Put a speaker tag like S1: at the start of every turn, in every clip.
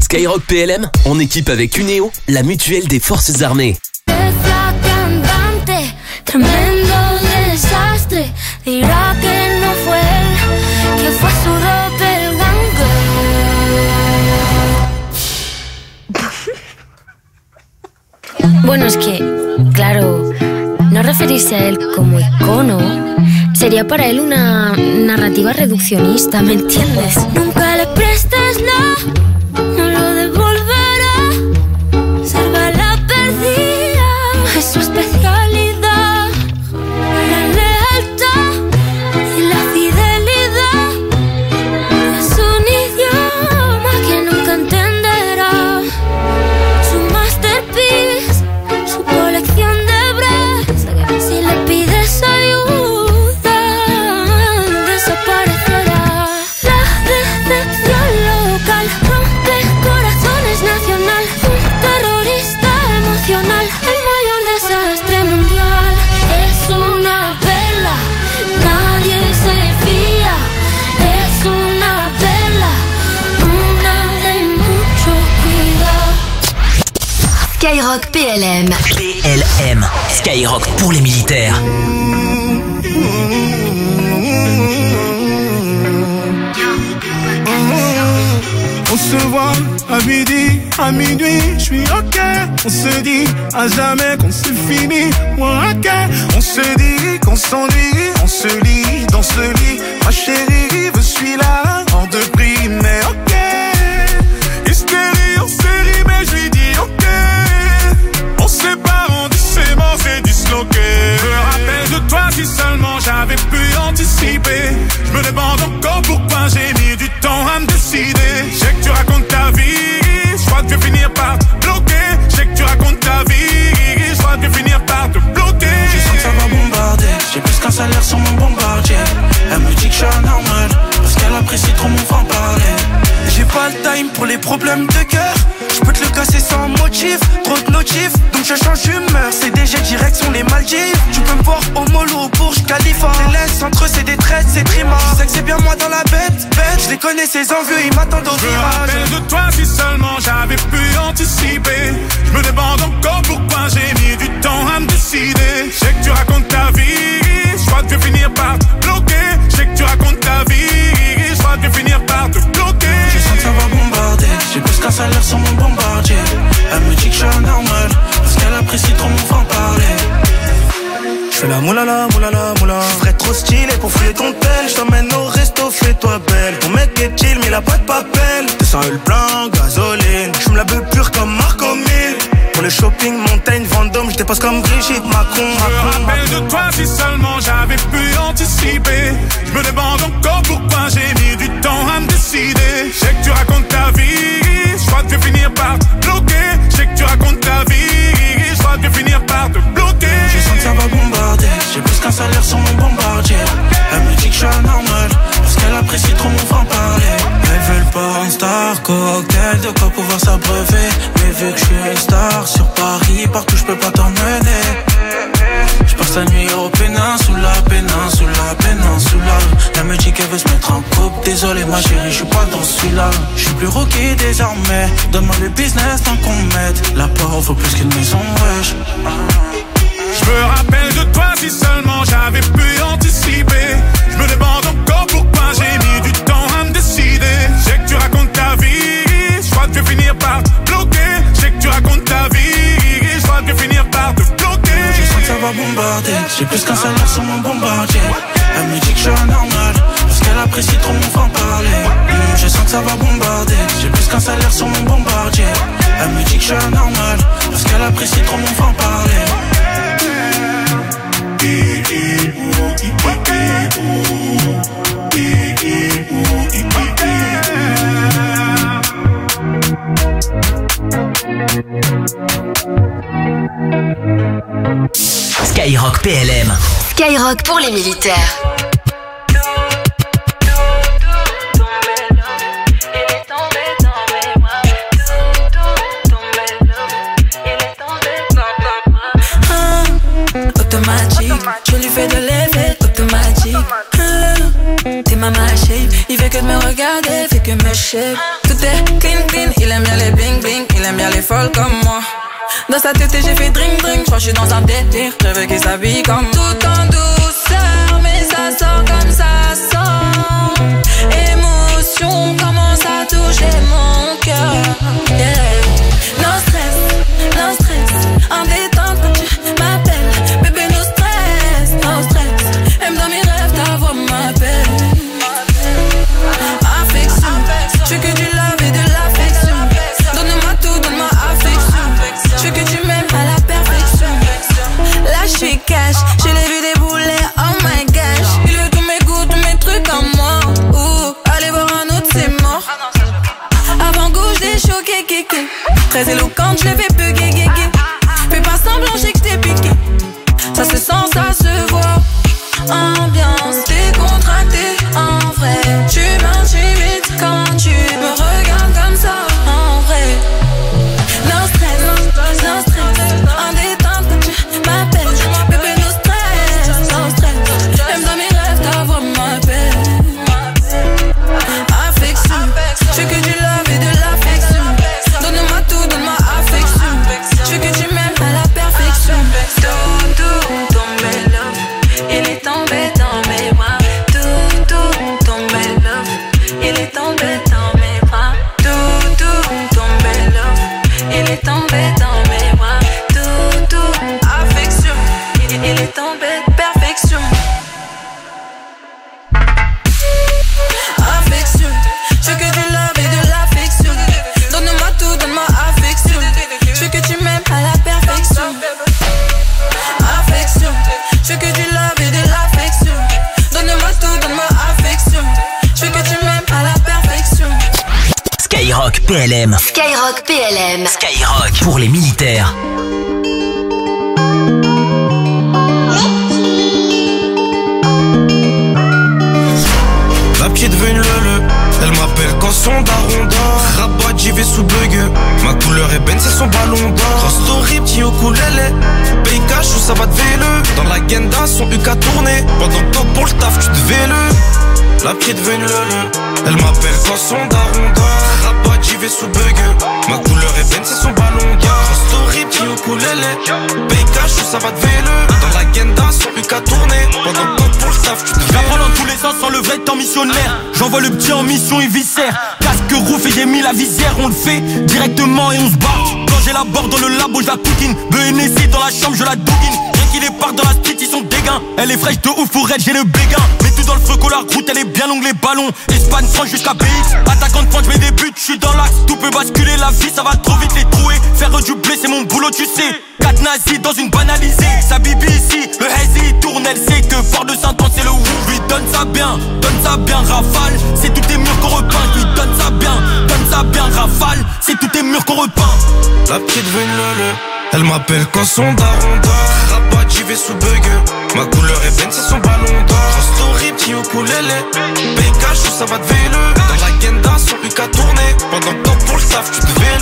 S1: Skyrock PLM, en équipe avec Uneo, la mutuelle des forces armées.
S2: Bueno, es que, claro, no referirse a él como icono sería para él una narrativa reduccionista, ¿me entiendes? Nunca le prestes nada, no lo devolverá. Salva la perdida, es su especialidad. La lealtad y la fidelidad es un idioma que nunca entenderá. Su masterpiece, su colección de breves. Si le pides ayuda, desaparecerá. La decepción local rompe corazones nacional. Un terrorista emocional, el mayor desastre mundial. Es una vela, nadie se fía. Es una vela, una de mucho cuidado.
S3: Skyrock PLM.
S1: PLM, Skyrock pour les militaires.
S4: On se voit à midi, à minuit, je suis ok. On se dit à jamais qu'on c'est fini, moi ok. On se dit qu'on s'ennuie, on se lit dans ce lit. Ma chérie, je suis là, hors de prix, mais ok. Hystérie en série, mais je lui dis ok. On se sépare, on dit c'est mort, c'est disloqué. Je me rappelle de toi si seulement j'avais pu anticiper. Je me demande encore pourquoi j'ai mis du temps à me décider. Je sais que tu racontes ta vie, je crois que je vais finir par te bloquer. Je sais que tu racontes ta vie, je crois que je vais finir par te bloquer.
S5: Je sens que ça va bombarder, j'ai plus qu'un salaire sur mon bombardier. Elle me dit que je suis anormal, parce qu'elle apprécie trop mon franc-parler. J'ai pas le time pour les problèmes de cœur. Je peux te le casser sans motif, trop de notifs, donc je change d'humeur. C'est DG direction les Maldives. Tu peux me voir au mollo, au Burj Khalifa. Les laisse entre eux c'est des traites, c'est trima. Je sais que c'est bien moi dans la bête, je les connais ces envieux, ils m'attendent au virage.
S4: Je me rappelle de toi si seulement j'avais pu anticiper. Je me demande encore pourquoi j'ai mis du temps à me décider. Je sais que tu racontes ta vie, je crois que je vais finir par te bloquer. Je sais que tu racontes ta vie, je crois que je vais finir par te bloquer.
S5: Je sens que ça va bombarder, j'ai plus qu'un salaire sur mon bombardier. Elle me dit que je suis anormal, parce qu'elle apprécie trop mon franc-parler.
S4: Je fais la moulala, moulala, moula.
S5: Je ferais trop stylé pour fouiller ton tel. Je t'emmène au resto, fais-toi belle. Ton mec est chill, mais il a pas de papel. 200 le plein, gasoline. Je me la veux pure comme Marco 1000. Pour le shopping, Montaigne, Vendôme, je dépasse comme Brigitte Macron.
S4: Je me rappelle de toi si seulement j'avais pu anticiper. Je me demande encore pourquoi j'ai mis du temps à me décider. Je sais que tu racontes ta vie, je crois que je vais finir par te bloquer. Je sais que tu racontes ta vie, je crois que je vais finir par te bloquer.
S5: Je sens que ça va bombarder, j'ai plus qu'un salaire sur mon bombardier. Elle me dit que je suis anormal, parce qu'elle apprécie trop mon franc-parler. Elle veut le porn star, cocktail, de quoi pouvoir s'abreuver. Mais vu que je suis une star, sur Paris, partout je peux pas t'emmener. Je passe la nuit au péninsula, péninsula, péninsula. Elle me dit qu'elle veut se mettre en couple, désolé ma chérie, je suis pas dans celui-là. Je suis plus rookie désormais, donne-moi le business tant qu'on m'aide. La porte vaut plus qu'une maison, wesh.
S4: Je me rappelle de toi si seulement j'avais pu anticiper. Je me demande encore pourquoi j'ai mis du temps à me décider. Je sais que tu racontes ta vie, je crois que je vais finir par te bloquer. Je sais que tu racontes ta vie, je crois que je vais finir par te bloquer.
S5: Je sens que ça va bombarder, j'ai plus qu'un salaire sur mon bombardier. Elle me dit que je suis anormal, parce qu'elle apprécie trop mon franc-parler. Je sens que ça va bombarder, j'ai plus qu'un salaire sur mon bombardier. Elle me dit que je suis anormal, parce qu'elle apprécie trop mon franc-parler.
S1: Skyrock PLM.
S3: Skyrock pour les militaires.
S6: Automatique, je lui fais de l'effet automatique. T'es ma shape, il fait que de me regarder, fait que me shape. Tout est clean, clean, il aime bien les bling bling, il aime bien les folles comme moi. Dans sa tête j'ai fait drink drink, j'crois que je suis dans un délire. Je veux qu'il s'habille comme moi. Tout en douceur, mais ça sort comme ça sort. Émotion commence à toucher mon cœur. Yeah. No stress, en détente quand tu m'appelles. Bébé no stress, même dans mes rêves ta voix m'appelle. Affection, je veux que du love et de l'affection. Donne-moi tout, donne-moi affection. Je veux que tu m'aimes à la perfection. Là je suis cash, je l'ai vu débouler, oh my gosh. Il veut tous mes goûts, tous mes trucs en moi. Allez voir un autre, c'est mort. Avant gauche des choqués, kéké. Très éloquente, je l'ai fait bugger, guégué. Fais pas semblant, j'ai que t'es piqué. Ça se sent, ça se voit. Ambiance décontractée, en vrai. Tu m'intimides quand tu me regardes comme ça, en vrai. No stress, en détente quand tu m'appelles. Bébé, no stress, même dans mes rêves, ta voix m'appelle. Affection, je veux que du love et de l'affection. Donne-moi tout, donne-moi affection. Je veux que tu m'aimes à la perfection. Tout tombé love, il est tombé dans mes bras. Tout tombé love, il est tombé dans mes bras. Tout tombé love, il est tombé dans mes bras. Tout affection, il est tombé perfection. Affection, je veux que du love et de l'affection. Donne-moi tout, donne-moi affection. Je veux que tu m'aimes à la perfection. Affection, je veux que du love et de l'affection. Donne-moi tout, donne-moi affection. Je veux que tu m'aimes à la perfection.
S1: Skyrock PLM.
S3: Skyrock PLM.
S1: Skyrock pour les militaires.
S5: La petite veut une lele, elle m'appelle quand son daron dort. Rabat, j'y vais sous bug. Ma couleur ébène, c'est son ballon d'or. Cross story, petit ukulélé. Paye cash ou ça va te véle. Dans la genda, son UK tourné. Pendant que toi pour le taf, tu te véle. La petite veut une lele, elle m'appelle quand son daron dort. Rabat, j'y vais sous bug. Ma couleur ébène, c'est son ballon d'or. Cross story, petit ukulélé. Paye cash ou ça va te véle. Dans la genda, son UK tourné. Pendant que toi pour le taf, tu te véle.
S7: J'apprends dans tous les sens sans le vrai temps missionnaire. J'envoie le petit en mission, il viscère. Casque rouf et j'ai mis la visière. On le fait directement et on se barre. Quand j'ai la barre dans le labo, je la coquine. BNSI dans la chambre, je la douguine. Rien qu'il est part dans la street, ils sont dégains. Elle est fraîche de ouf pour raid, j'ai le béguin. Mets tout dans le feu, collar route, elle est bien longue, les ballons. Espagne, France jusqu'à BX. Attaquant de France, je mets des buts, je suis dans l'axe. Tout peut basculer, la vie, ça va trop vite les trouer. Faire du blé, c'est mon boulot, tu sais. 4 nazis dans une banalisée. Sa bibi ici, le hazy tourne, elle sait que fort de Saint-Antoine, c'est le wou. Lui donne ça bien, rafale. C'est tous tes murs qu'on repeint. Lui donne ça bien, rafale. C'est tous tes murs qu'on repeint.
S5: La petite veut une lele, elle m'appelle quand son daron dort. Rabat, j'y vais sous bug. Ma couleur ébène, c'est son ballon d'or. Cross story, petit ukulélé. Paye cash ou ça va te véle. Dans la genda, son UK tourné. Pendant que toi pour le taf, tu te véle.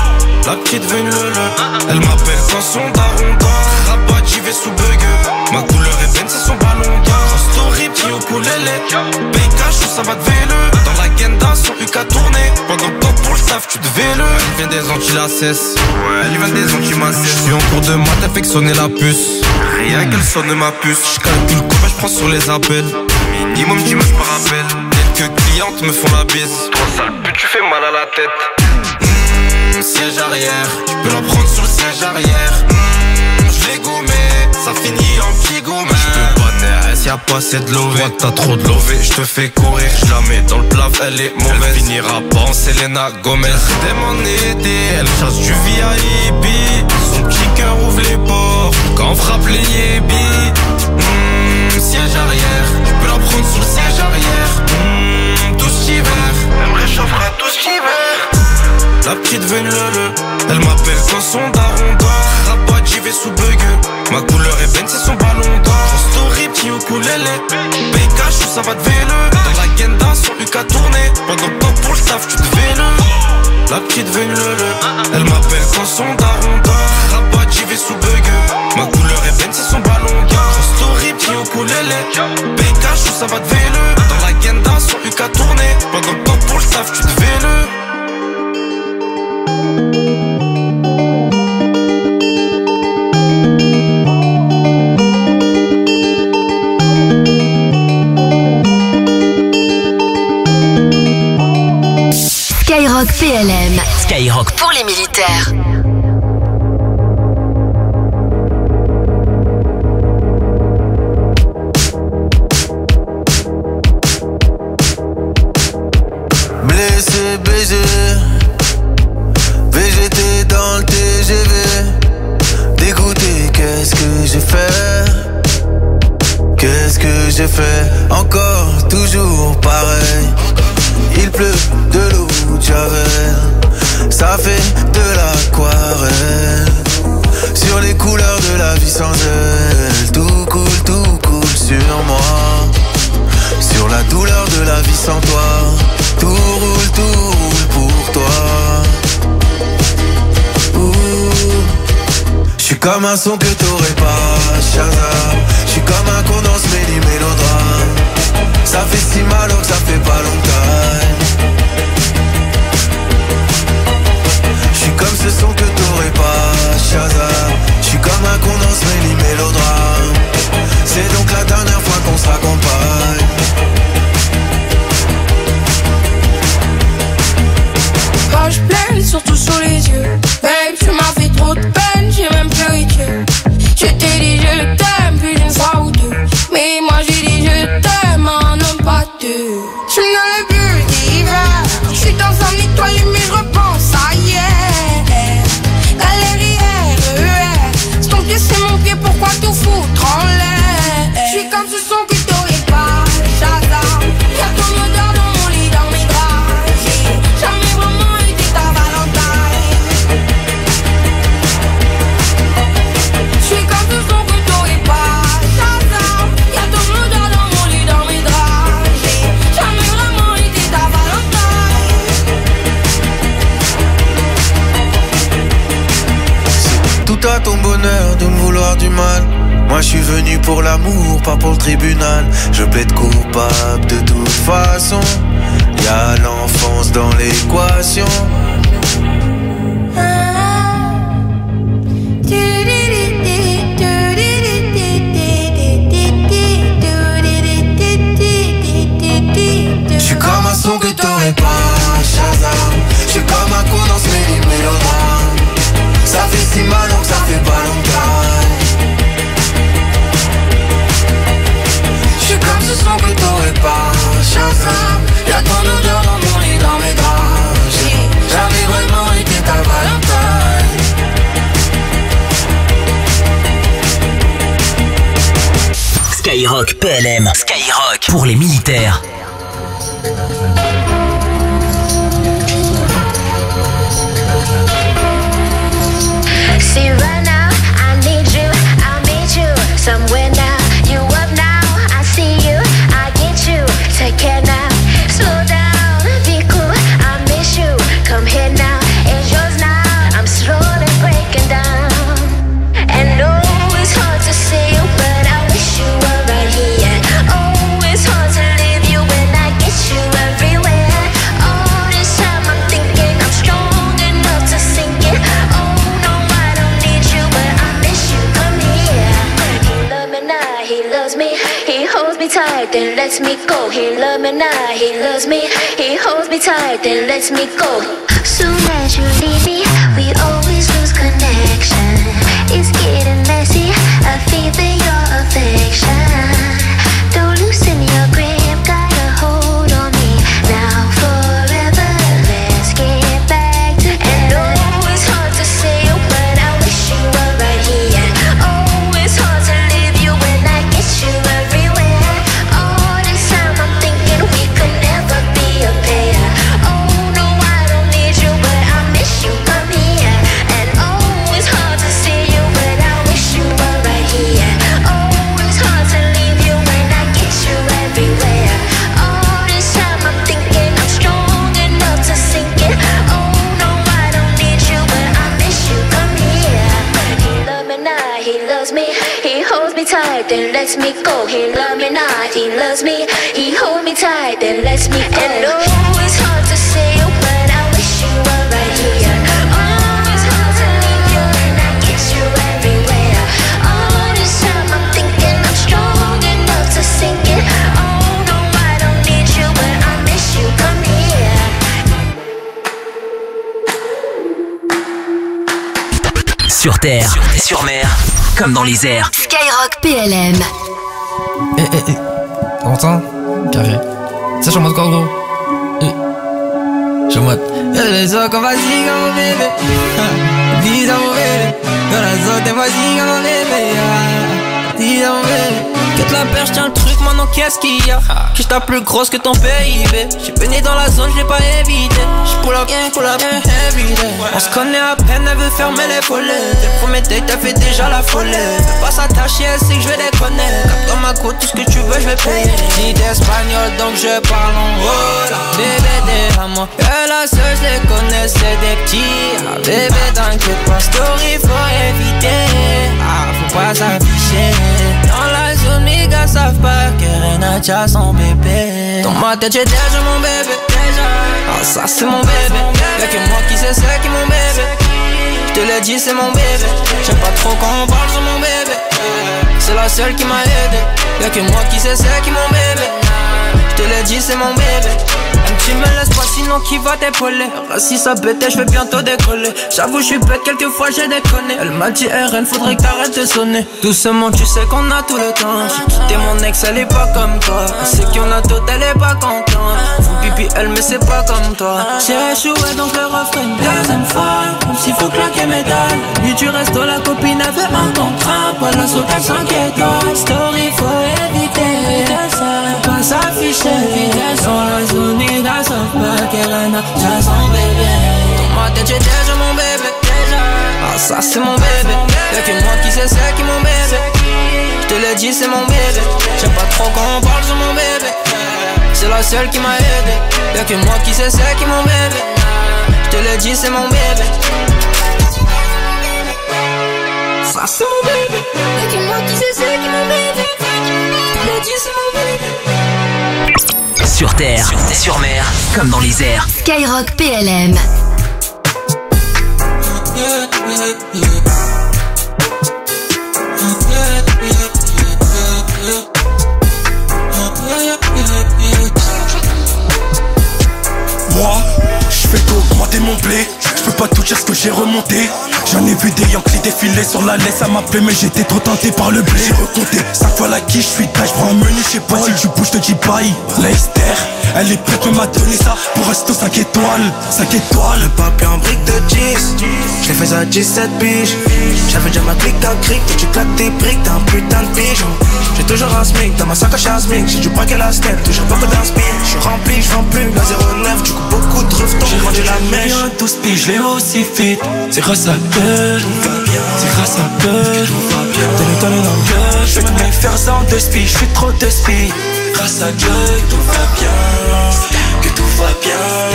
S5: La petite veut une lele, elle m'appelle quand son daron dort. Rabat, j'y vais sous bug. Ma couleur ébène, c'est son ballon d'or. Cross story, petit ukulélé. Paye cash ou ça va te véle. Dans la genda, son UK tourné. Pendant que toi pour le taf, tu te véle. Elle vient des Antilles, la cesse. Elle vient des Antilles, ma cesse. Je suis en cours de maths, elle fait que sonner la puce. Rien qu'elle sonne ma puce. Je calcule combien je prends sur les appels. Minimum 10 meufs par appel. Quelques clientes me font la bise. Trop sale pute, tu fais mal à la tête. Siège arrière, tu peux la prendre sur le siège arrière. Je l'ai gommé, ça finit en petit gommé. Je peux pas naître, y'a pas assez de lové. Toi t'as trop de lové, je te fais courir. Je la mets dans le plaf, elle est mauvaise. Elle finira pas en Selena Gomez. Elle m'en été, elle chasse du VIP. Son petit cœur ouvre les portes quand on frappe les yébis. Siège arrière, tu peux la prendre sur le siège arrière. Tout cet hiver, elle me réchauffera tout cet hiver. La petite veut une lele, elle m'appelle quand son daron dort. Rabat, j'y vais sous bug. Ma couleur ébène, c'est son ballon d'or. Cross story, petit ukulélé. Paye cash ou ça va te véle. Dans la genda, son UK tourné. Pendant que toi pour le taf, tu te véle. La petite veut une lele, elle m'appelle quand son daron dort. Rabat, j'y vais sous bug. Ma couleur ébène, c'est son ballon d'or. Cross story, petit ukulélé. Paye cash ou ça va te véle. Dans la genda, son UK tourné. Pendant que toi pour le taf, tu te véle.
S3: Skyrock PLM.
S1: Skyrock
S3: Pour les militaires.
S8: Blessé, BG, VGT dans le TGV. Dégoûté, qu'est-ce que j'ai fait? Qu'est-ce que j'ai fait? Encore, toujours pareil. Il pleut de l'eau de Javel. Ça fait de l'aquarelle. Sur les couleurs de la vie sans elle. Tout coule sur moi. Sur la douleur de la vie sans toi. Tout roule pour toi. J'suis comme un son que t'aurais pas, Shazam. J'suis comme un condense mélodrame. Ça fait si mal que ça fait pas longtemps. J'suis comme ce son que t'aurais pas, Shazam. J'suis comme un condense mélodrame. C'est donc la dernière fois qu'on se raccompagne.
S6: Poche pleine, surtout sous les yeux. Babe, tu m'as fait trop de peine, j'ai même pleuré Dieu. Je t'ai dit je t'aime plus d'une fois ou deux. Mais moi j'ai dit je t'aime, un homme pas deux. J'suis dans le bus d'hiver. J'suis dans un étoilé mais j'repense à hier. Galère, c'est ton pied, c'est mon pied, pourquoi tout foutre en l'air? J'suis comme ce son que t'aurais pas, Shazam. Y'a ton odeur dans mon lit, dans mes draps. J'ai jamais vraiment été ta Valentine. J'suis comme ce son que t'aurais pas, Shazam. Y'a ton odeur dans mon lit, dans mes draps. J'ai jamais vraiment été ta Valentine.
S8: C'est tout à ton bonheur de me vouloir du mal. Moi je suis venu pour l'amour, pas pour le tribunal. Je plaide coupable de toute façon. Y'a l'enfance dans l'équation. J'suis comme un son que t'aurais pas, Shazam. J'suis comme un coup dans ce mélodrame. Ça fait si mal que ça fait pas longtemps. J'suis comme ce son que t'aurais pas, Shazam. Y'a ton odeur dans mon lit, dans mes draps. J'ai jamais vraiment été ta Valentine.
S1: Skyrock PLM. Skyrock pour les militaires.
S2: See right now, I need you, I'll meet you somewhere now. You up now, I see you, I get you. Take care now, slow down, be cool, I miss you. Come here now, it's yours now. I'm slowly breaking down. And no, it's hard to see you, but I wish you were right here. Oh, it's hard to leave you when I get you everywhere. All this time I'm thinking I'm strong enough to sink it. Oh no, I don't need you, but I miss you. Come here. He loves me now, he loves me. He holds me tight, then lets me go. He loves me now, he loves me. He holds me tight, then lets me go. Soon as you leave me, we always lose connection. It's getting messy, I feel your affection. Don't loosen your grip, got a hold on me now forever. Let's get back together. And oh, it's hard to say, but I wish you were right here. Oh, it's hard to leave you when I get you everywhere. All this time I'm thinking we could never be a pair. Oh no, I don't need you, but I miss you. Come here. And oh, it's hard to see you, but I wish you were right here. Oh, it's hard to leave you when I get you everywhere. All this time I'm thinking I'm strong enough to sink it. Oh no, I don't need you, but I miss you. Come here. He loves me now, he loves me. He holds me tight, then lets me go. He loves me now, he loves me. He holds me tight, then lets me go. And oh, it's hard to say, but I wish you were right here. Oh, it's hard to leave you when I get you everywhere. All this time I'm thinking I'm strong enough to sink it. Oh no, I don't need you, but I miss you. Come here.
S1: Sur terre, sur mer, comme dans les airs.
S3: Skyrock PLM.
S9: T'entends? Carré. Ça, je suis en mode quoi, gros? Je suis en mode. Les autres, on va zinger mon bébé. Dis à mon bébé. Dans la zone, t'es vas-y, mon bébé. Dis à mon bébé.
S10: Quitte la perche, tiens le truc, maintenant qu'est-ce qu'il y a? Que j'tape plus grosse que ton PIB. J'suis baigné dans la zone, j'l'ai pas évité. J'pull up, everyday. On se connaît à peine, elle veut fermer les volets. Tes premiers dates, t'as fait déjà la folie. Fais pas s'attacher, elle sait que j'vais déconner. Cap dans ma côte, tout ce que tu veux, j'vais payer. Dis d'espagnol, donc je parle en hola. Bébé, t'es à moi. Que la seule, j'les connais, c'est des petits. Bébé, t'inquiète pas, story, faut éviter. Faut pas s'afficher. Dans la zone, mes gars savent pas que Renacha son bébé. Dans ma tête j'ai déjà mon bébé. Ça c'est mon bébé. Y'a que moi qui sais c'est qui mon bébé. J'te l'ai dit c'est mon bébé. J'aime pas trop quand on parle sur mon bébé. C'est la seule qui m'a aidé. Y'a que moi qui sais c'est qui mon bébé. J'te l'ai dit c'est mon bébé. Tu me laisses pas sinon qui va t'épauler. Si ça bête je vais bientôt décoller. J'avoue je suis bête quelquefois j'ai déconné. Elle m'a dit RN faudrait que t'arrêtes de sonner. Doucement tu sais qu'on a tout le temps. J'ai quitté mon ex elle est pas comme toi. C'est qu'il y en a d'autres elle est pas contente. Faut pipi elle mais c'est pas comme toi. J'ai échoué donc le refrain une deuxième fois. Comme s'il faut claquer mes dalles. Nuit du resto la copine avait un contrat. Pas la sautage 5 étoiles. Story faut éviter. Pas s'afficher. Dans la zone ils savent pas qu'elle a déjà son bébé. Dans ma tête j'ai déjà mon bébé. Ça c'est mon bébé. Y'a que moi qui sais c'est qui mon bébé. J'te l'ai dit c'est mon bébé. J'aime pas trop quand on parle sur mon bébé. C'est la seule qui m'a aidé. Y'a que moi qui sais c'est qui mon bébé. J'te l'ai dit c'est mon bébé. Ça c'est mon bébé. Y'a que moi qui sais c'est qui mon bébé. J'te l'ai dit c'est mon bébé.
S1: Sur terre, sur mer, comme dans les airs.
S3: Skyrock PLM.
S7: Moi, je fais qu'augmenter mon blé. Je peux pas tout dire ce que j'ai remonté. J'en ai vu des Yankees défiler sur la laisse, ça m'a plu mais j'étais trop tenté par le blé. J'ai recompté 5 fois la quiche, je suis taille, je prends un menu, je sais pas si tu bouges, je te dis bye. Leicester, elle est prête, mais m'a donné ça pour resto 5 étoiles, 5 étoiles.
S8: Le papier en brique de 10, je l'ai fait à 17 piges. J'avais déjà ma clique à cric, toi tu claques tes briques, t'es un putain de pigeon. J'ai toujours un smic, dans ma sacoche un smic. J'ai du braquet la step, toujours beaucoup d'inspire. Je suis rempli, je vends plus, la 09, du coup beaucoup de reftons. J'ai vendu la mèche.
S5: 12 piges, je l'ai aussi fit. C'est grâce à que c'est grâce à que t'es le talent dans le gueule. Je vais me faire ça en 2 spies, je suis trop de spies. Grâce à Dieu, tout va bien, que tout va bien.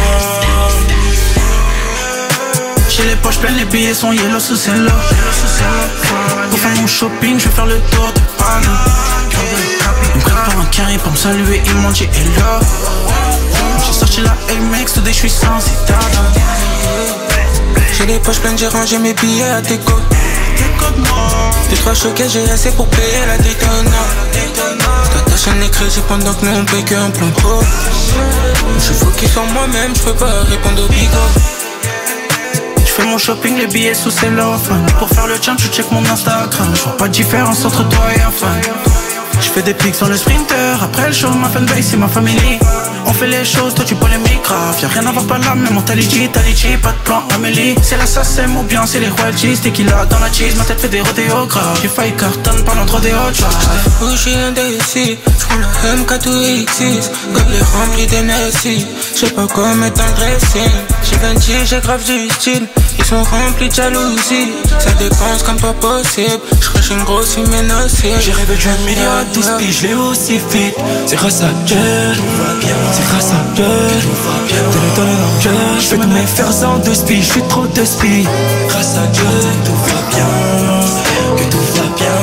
S5: J'ai les poches pleines, les billets sont yellow sous cello. Pour faire mon shopping, je vais faire le tour de Paris. Ils me préparent un carré pour me saluer, ils m'ont dit hello. J'ai sorti la Amex, today je suis sans citadin.
S8: J'ai les poches pleines, j'ai rangé mes billets à tes côtes. T'es trop choqué, j'ai assez pour payer la Daytona. Ta chaîne est crédit pendant que nous on paye qu'un plan pro. Je suis focus sur moi-même, je peux pas répondre au bigot.
S5: J'fais mon shopping, les billets sous cellophane. Pour faire le jump, je check mon Instagram. J'vois pas de différence entre toi et un fan. J'fais des pics sur le sprinter. Après le show, ma fanbase c'est ma famille. On fait les choses, toi tu polémiques grave. Y'a rien à voir par là, mais mentalité, Talichi, pas de plan Amélie. C'est la SACEM ou bien c'est les royalties. T'es qu'il a dans la cheese, ma tête fait des rodéos graves. J'ai failli cartonne pendant trop des hot shots.
S8: Où j'suis un ici, j'prends le MK2X6. Gobelet rempli d'énergie, j'sais pas quoi mettre dans le dressing. J'ai 26, j'ai grave du style. Ils sont remplis de jalousie, ça dépense comme pas possible. J'crèche une grosse fumée nocive.
S5: J'ai rêvé d'un million à 12 piges, je l'ai aussi fit. C'est grâce à Dieu, c'est grâce à Dieu. T'es le talent dans le jeu. J'fais tous mes fers en 2 spies, j'suis trop de spies. Grâce à Dieu, tout va bien, que tout va bien.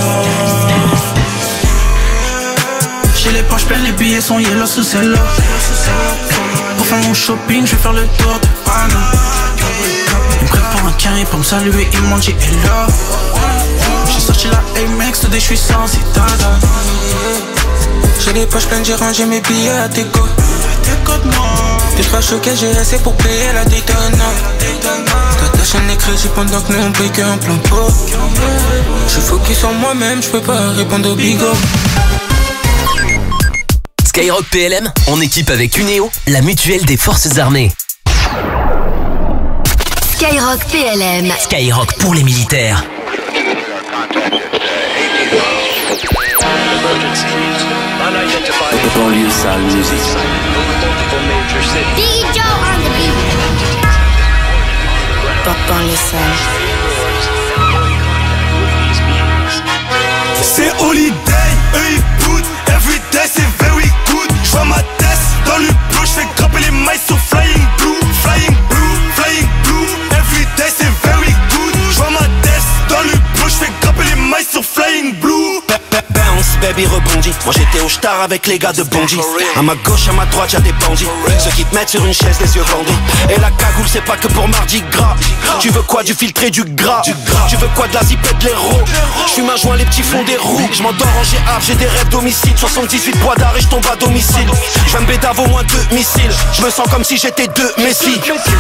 S5: J'ai les poches pleines, les billets sont yellow sous cello. Pour faire mon shopping, je vais faire le tour de Paris. Ils me préparent un carré pour me saluer, ils m'ont dit hello. J'ai sorti la Amex, today je suis sans citadin.
S8: J'ai les poches pleines, j'ai rangé mes billets à tes côtes. T'es trop choqué, j'ai assez pour payer la Daytona. Ta chaîne est crédit
S10: réfléchis pendant que nous on paye qu'un plan pot. Je suis focus en moi-même, je peux pas répondre au bigot.
S1: Skyrock PLM, en équipe avec Uneo, la mutuelle des forces armées.
S3: Skyrock PLM.
S1: Skyrock pour les militaires.
S11: Banlieue sale musique.
S2: DJ Joe on the beat.
S6: Banlieue sale.
S4: C'est holiday, eux ils boot. Everyday c'est very good. J'vois ma tête dans le bleu, j'fais grimper les mailles sur flying blue. Flying blue, flying blue. Everyday c'est very good. J'vois ma tête dans le bleu, j'fais grimper les mailles sur flying blue.
S12: Bounce, baby rebondit. Moi j'étais au star avec les gars de Bondy. À ma gauche, à ma droite, y'a des bandits. Ceux qui te mettent sur une chaise, les yeux bandés. Et la cagoule, c'est pas que pour Mardi Gras. Tu veux quoi, du filtré, du gras? Tu veux quoi, de la zipette, l'héros? J'fume un joint, les petits fonds des roues. J'm'endors en GA, j'ai des rêves d'homicide. 78 bois d'art et j'tombe à domicile. J'vais me bédave au moins 2 missiles. J'me sens comme si j'étais 2 Messi.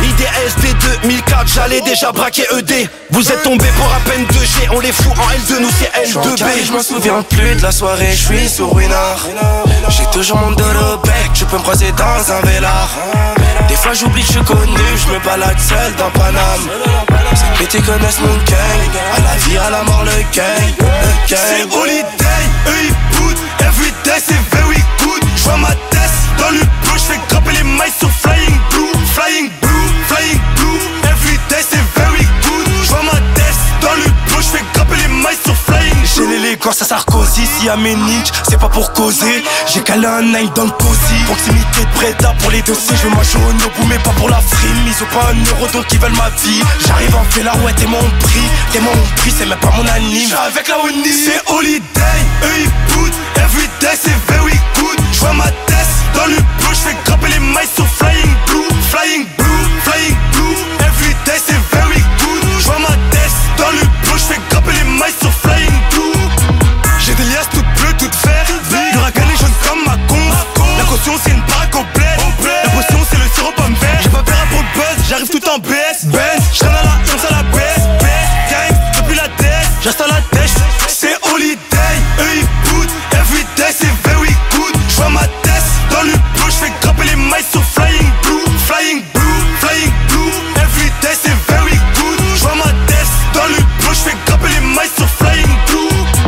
S12: IDSD 2004, j'allais déjà braquer ED. Vous êtes tombés pour à peine 2G. On les fout en L2, nous c'est L2B.
S8: Je me souviens plus de la soirée, je suis sur Winard. J'ai toujours mon dos au bec, tu peux me croiser dans un vélard. Des fois j'oublie que je suis connu, je me balade seul dans Paname. Ces petits connaissent mon gang, à la vie, à la mort, le gang.
S4: C'est holiday, eux ils boot. Everyday c'est very good. J'vois ma tête dans le bleu, j'fais grimper les mailles sur flying blue. Flying blue, flying blue. Everyday c'est very good. J'vois ma tête dans le bleu, j'fais grimper les mailles sur flying blue.
S8: J'ai l'élégance à Sarkozy, si à mes ninjas, c'est pas pour causer. J'ai calé un nine dans le cosy. Proximité de Breda pour les dossiers, je veux ma jaune au bout mais pas pour la frime. Ils ont pas un euro donc ils veulent ma vie. J'arrive en fait la ouais, t'es mon prix. T'es mon prix, c'est même pas mon anime.
S4: J'suis avec la Oni. C'est holiday, eux ils boot. Everyday c'est very good. J'vois ma tête dans le bleu, j'fais grimper les mailles sur flying blue. Flying blue, flying blue. Everyday c'est very good. J'vois ma tête dans le bleu, j'fais grimper les mailles sur flying blue. J'ai des liasses toutes bleues, toutes vertes. L'huracan est jaune comme ma con. La caution c'est une para complète. La potion c'est le sirop pomme vert. J'ai pas peur pour le buzz, j'arrive tout en BS. J'traîne à la comme ça la baisse. Gang, depuis la tête, j'installe la tête. C'est holiday, eux ils boot. Everyday c'est very good. J'vois ma tête dans le bleu, j'fais grimper les mailles sur flying blue. Flying blue, flying blue. Everyday c'est very good. J'vois ma tête dans le bleu, j'fais grimper les mailles sur flying blue.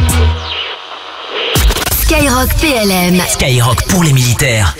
S3: Skyrock PLM.
S1: Skyrock pour les militaires.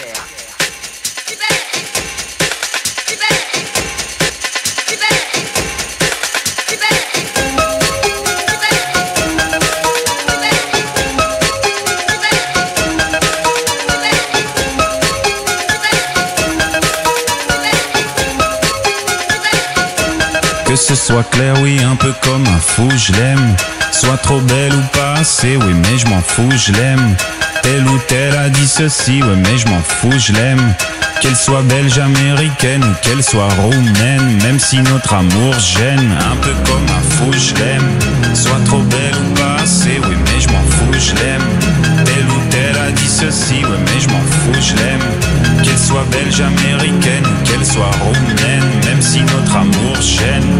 S13: Que ce soit clair, oui, un peu comme un fou, je l'aime. Soit trop belle ou pas assez, oui, mais je m'en fous, je l'aime. Telle ou telle a dit ceci, ouais, mais je m'en fous, je l'aime. Qu'elle soit belge, américaine ou qu'elle soit roumaine, même si notre amour gêne, un peu comme un fou, je l'aime. Soit trop belle ou pas assez, oui, mais je m'en fous, je l'aime. Telle ou telle a dit ceci, ouais, mais je m'en fous, je l'aime. Qu'elle soit belge, américaine ou qu'elle soit roumaine, même si notre amour gêne.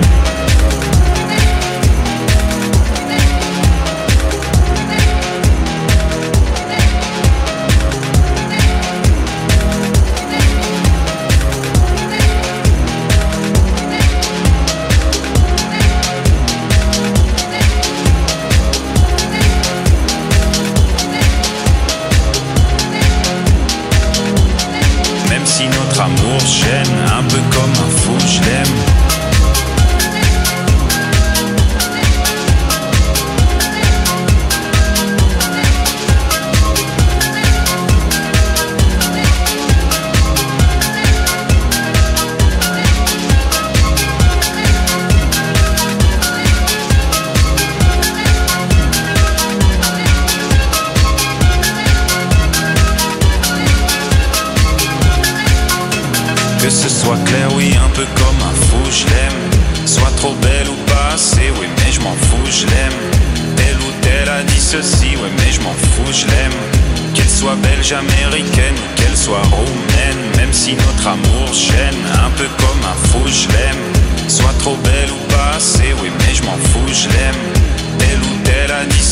S13: Amour gêne, un peu comme un fou, je l'aime. Que ce soit clair, oui, un peu comme un fou, je l'aime. Soit trop belle ou pas assez, oui, mais je m'en fous, je l'aime. Telle ou telle a dit ceci, ouais, mais je m'en fous, je l'aime. Qu'elle soit belge, américaine ou qu'elle soit roumaine, même si notre amour gêne, un peu comme un fou, je l'aime. Soit trop belle ou pas assez,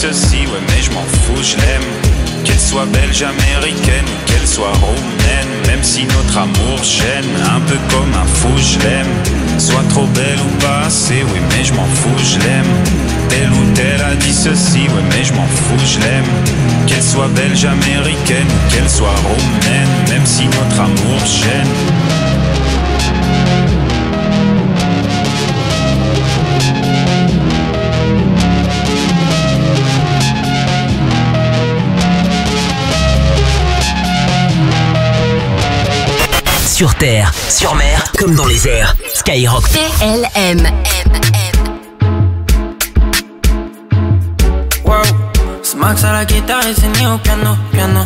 S13: ceci, ouais mais je m'en fous, je l'aime. Qu'elle soit belge, américaine ou qu'elle soit roumaine, même si notre amour gêne, un peu comme un fou, je l'aime. Soit trop belle ou pas assez, oui mais je m'en fous, je l'aime. Telle ou telle a dit ceci, ouais mais je m'en fous, je l'aime. Qu'elle soit belge, américaine ou qu'elle soit roumaine, même si notre amour gêne.
S1: Sur terre, sur mer, comme dans les airs. Skyrock
S3: PLM.
S10: Wow, c'est Max à la guitare et c'est Ni au piano, piano.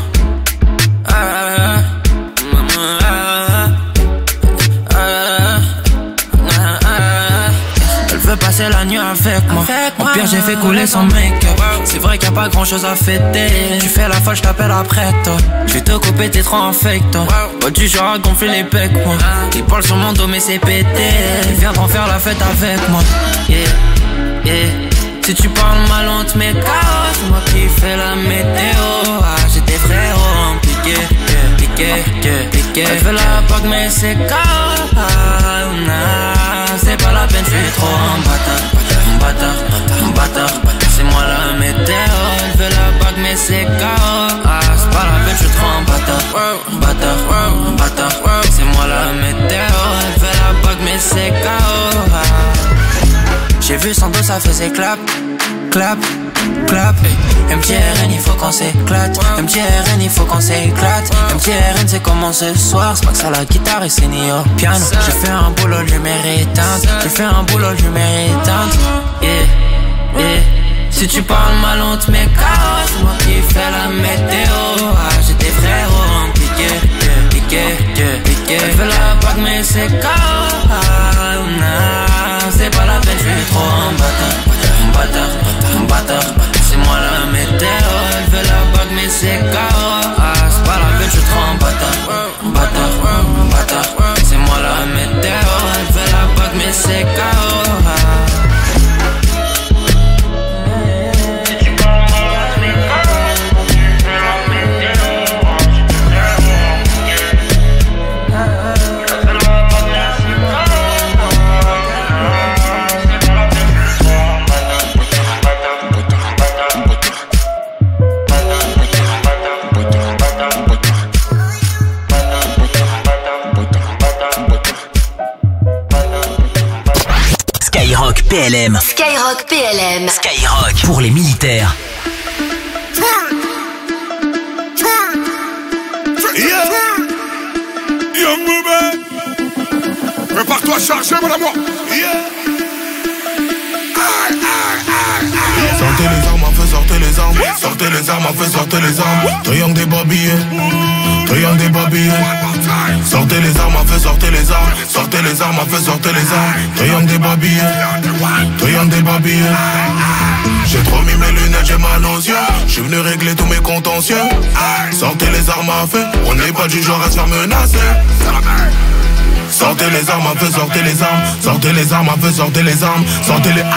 S10: Elle veut passer la nuit avec moi. Au pire j'ai fait couler son make-up. C'est vrai qu'il y a pas grand chose à fêter. Tu fais la folle, je t'appelle après toi. Je vais te couper, t'es trop infect toi. Pas du genre à gonfler les pecs moi. Ils parlent sur mon dos mais c'est pété. Ils viendront faire la fête avec moi. Yeah, yeah. Si tu parles mal on te met KO. C'est moi qui fais la météo. Ah j'ai des frérots en piqué. Elle fait la bague mais c'est KO. Ah, nah, c'est pas la peine, je suis trop un bâtard. C'est moi la météo. Elle veut la bague mais c'est KO. Ah c'est pas la peine, je suis trop un bâtard. C'est moi la météo. Elle veut la bague mais c'est KO. J'ai vu son dos, ça faisait clap. MTRN, il faut qu'on s'éclate. MTRN, il faut qu'on s'éclate. MTRN, c'est comment ce soir. C'est Max à la guitare et c'est Ni au piano. J'ai fait un boulot, lumière éteinte. Yeah. Si tu parles mal, on te met KO. C'est moi qui fais la météo. Ah, j'ai des frérots en piqué. Elle veut la bague, mais c'est KO. Ah, nah, c'est pas la peine, je suis trop un bâtard. C'est moi la météo. Elle veut la bague, mais c'est KO. Ah, c'est pas la peine, je suis trop un bâtard. C'est moi la météo. Elle veut la bague, mais c'est KO.
S1: PLM.
S3: Skyrock PLM.
S1: Skyrock pour les militaires.
S4: Young woman, prépare-toi à charger mon amour. Sortez les armes, en fait, sortez les armes. Sortez les armes, en fait, sortez les armes. Triangle des babillés. Sortez les armes, en fait, sortez les armes. Sortez les armes, en fait, sortez les armes. Triangle des babillés. J'ai trop mis mes lunettes, j'ai mal aux yeux. J'suis venu régler tous mes contentieux. Sortez les armes à feu. On n'est pas du genre à se faire menacer. Sortez les armes à feu, sortez les armes. Sortez les armes à feu, sortez les armes. Sortez les...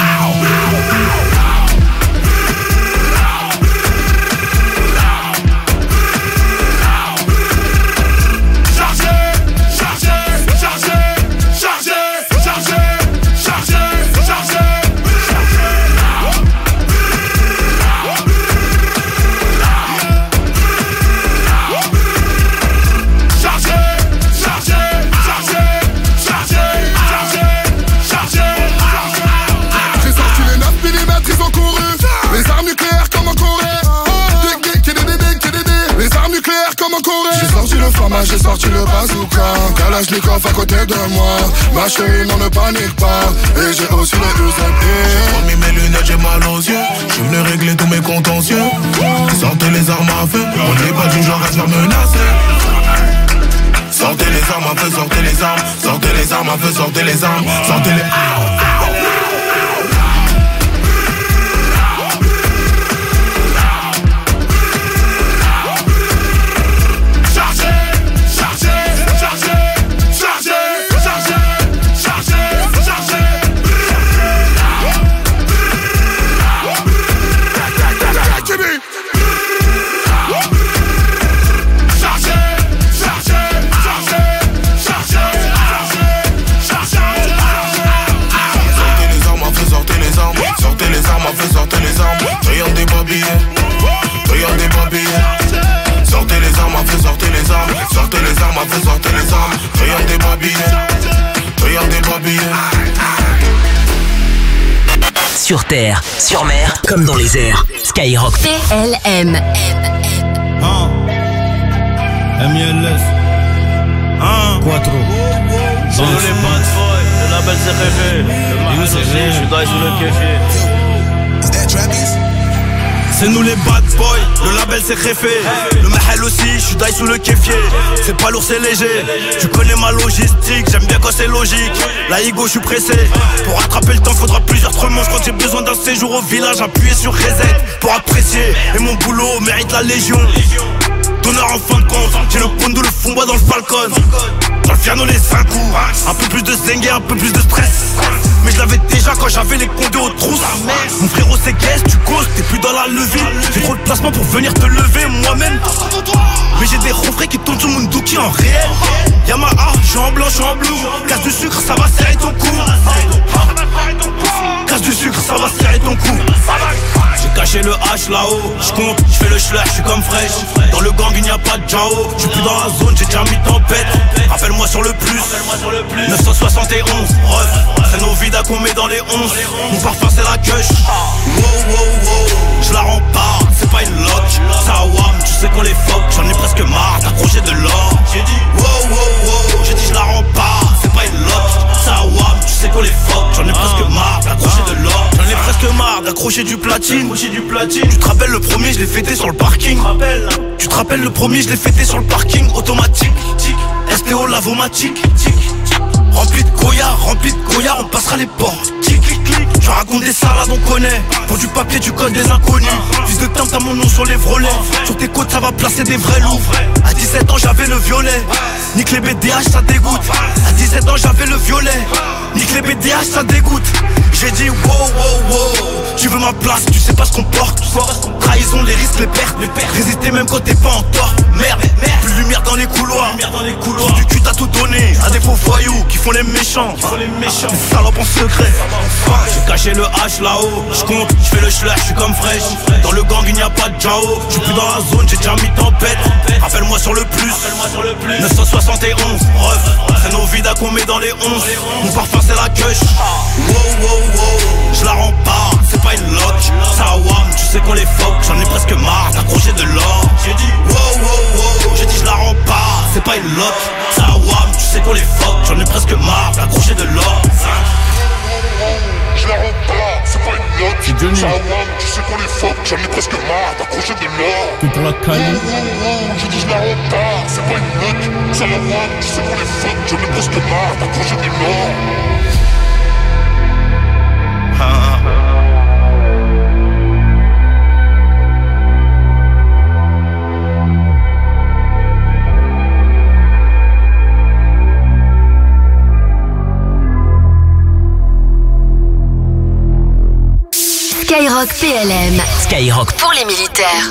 S4: J'ai sorti le bazooka, Kalachnikov à côté de moi. Ma chérie, non ne panique pas. Et j'ai aussi le UZP. J'ai trop mis mes lunettes, j'ai mal aux yeux. J'suis venu régler tous mes contentieux. Sortez les armes à feu. On n'est pas du genre à se faire menacer. Sortez les armes à feu, sortez les armes. Sortez les armes à feu, sortez les armes. Sortez les... billets.
S1: Sur terre, sur mer, comme dans les airs. Skyrock.
S3: PLM.
S7: MLS. Quattro.
S11: C'est nous les bad boys, le label c'est rêvé. Le Mahal aussi, je suis dans le kéfier.
S7: C'est nous les bad boys, le label c'est réfé. Le Mahal aussi, je suis die sous le kéfier. C'est pas lourd, c'est léger. Tu connais ma logistique, j'aime bien quand c'est logique. La Igo, je suis pressé. Pour rattraper le temps, faudra plusieurs trements. Je crois que j'ai besoin d'un séjour au village, appuyer sur reset pour apprécier. Et mon boulot mérite la légion. Donneur en fin de compte, j'ai le pondo, le fond bois dans le Falcon. Dans le piano les 5 coups. Un peu plus de zengue, un peu plus de stress. Mais je l'avais déjà quand j'avais les condés aux trousses. Mon frérot c'est guest, tu causes, t'es plus dans la levée. J'ai trop de placement pour venir te lever moi-même. Mais j'ai des refrains qui tournent sur mon dookie en réel. Yamaha, je suis en blanc, je suis en bleu. Casse du sucre, ça va serrer ton cou. Casse du sucre, ça va serrer ton cou. J'ai caché le H là-haut, j'compte, j'fais le schler, j'suis comme fraîche. Dans le gang il n'y a pas de Jao, j'suis plus dans la zone, j'ai déjà mis tempête. Rappelle-moi sur le plus, 971, ref. C'est nos vidas qu'on met dans les 11. Mon parfum c'est la queuche. Wow wow wow, j'la rends pas, c'est pas une lock. Ça wam, tu sais qu'on les fuck, j'en ai presque marre d'accrocher de l'or. J'ai dit wow wow wow, j'ai dit j'la rends pas, c'est pas une lock. Ça wam, tu sais qu'on les fuck, j'en ai presque marre d'accrocher de l'or. J'en ai presque marre d'accrocher du platine. Tu te rappelles le premier, je l'ai fêté sur le parking. Tu te rappelles le premier, je l'ai fêté sur le parking. Automatique, STO lavomatique. Rempli de Goya, on passera les portes. Je raconte des salades, on connaît. Pour du papier, tu codes des inconnus. Fils de temps, t'as mon nom sur les vrolets. Sur tes côtes, ça va placer des vrais loups. À 17 ans, j'avais le violet. Nique les BDH, ça dégoûte. À 17 ans, j'avais le violet. Nique les BDH, ça dégoûte. J'ai dit wow wow wow. Tu veux ma place, tu sais pas ce qu'on porte. Trahison, les risques, les pertes. Résister même quand t'es pas en tort. Merde, plus de lumière dans les couloirs. Sur du cul t'as tout donné à des faux voyous qui font les méchants. Des salopes en secret. J'ai caché le H là-haut. J'compte, j'fais le schler, j'suis comme fraîche. Dans le gang il n'y a pas de Jao. J'suis plus dans la zone, j'ai déjà mis tempête. Rappelle-moi sur le plus, 971, ref. C'est nos vidas qu'on met dans les 11. Mon parfum c'est la queuche. Wow wow wow, j'la rends pas, c'est pas une lock. Ça wam, tu sais qu'on les fuck, j'en ai presque marre d'accrocher de l'or. J'ai dit wow wow wow, j'ai dit j'la rends pas, c'est pas une lock. Ça wam, tu sais qu'on les fuck, j'en ai presque marre d'accrocher de l'or.
S14: Je la rends pas, c'est pas une note. Ça wam, tu sais qu'on les fuck, j'en ai presque marre d'accrocher de l'or.
S7: Tout pour la Cali.
S14: J'ai dit je la rends pas, c'est pas une note. Ça wam, tu sais qu'on les fuck, j'en ai presque marre d'accrocher de l'or.
S3: Skyrock PLM.
S1: Skyrock
S3: pour les militaires.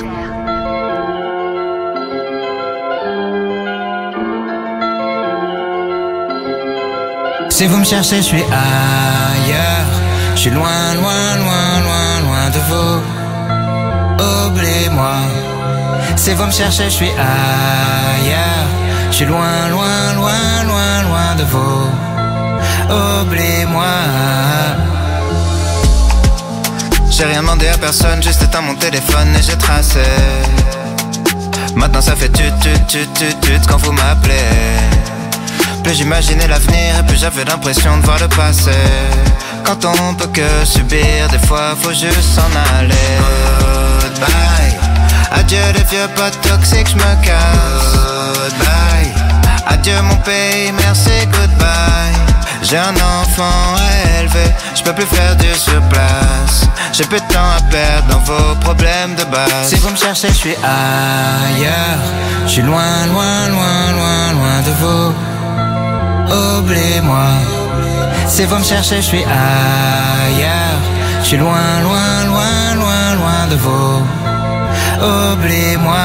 S9: Si vous me cherchez, je suis ailleurs. Je suis loin, loin, loin, loin, loin de vous. Oubliez-moi. Si vous me cherchez, je suis ailleurs. Je suis loin, loin, loin, loin, loin de vous. Oubliez-moi. J'ai rien demandé à personne, juste éteint mon téléphone et j'ai tracé. Maintenant ça fait tut quand vous m'appelez. Plus j'imaginais l'avenir et plus j'avais l'impression de voir le passé. Quand on peut que subir, des fois faut juste s'en aller. Goodbye, adieu les vieux potes toxiques, j'me casse. Goodbye, adieu mon pays, merci, goodbye. J'ai un enfant à élever, j'peux plus faire du surplace. J'ai peu de temps à perdre dans vos problèmes de base. Si vous me cherchez, je suis ailleurs. Je suis loin, loin, loin, loin, loin de vous. Oubliez-moi. Si vous me cherchez, je suis ailleurs. Je suis loin, loin, loin, loin, loin de vous. Oubliez-moi.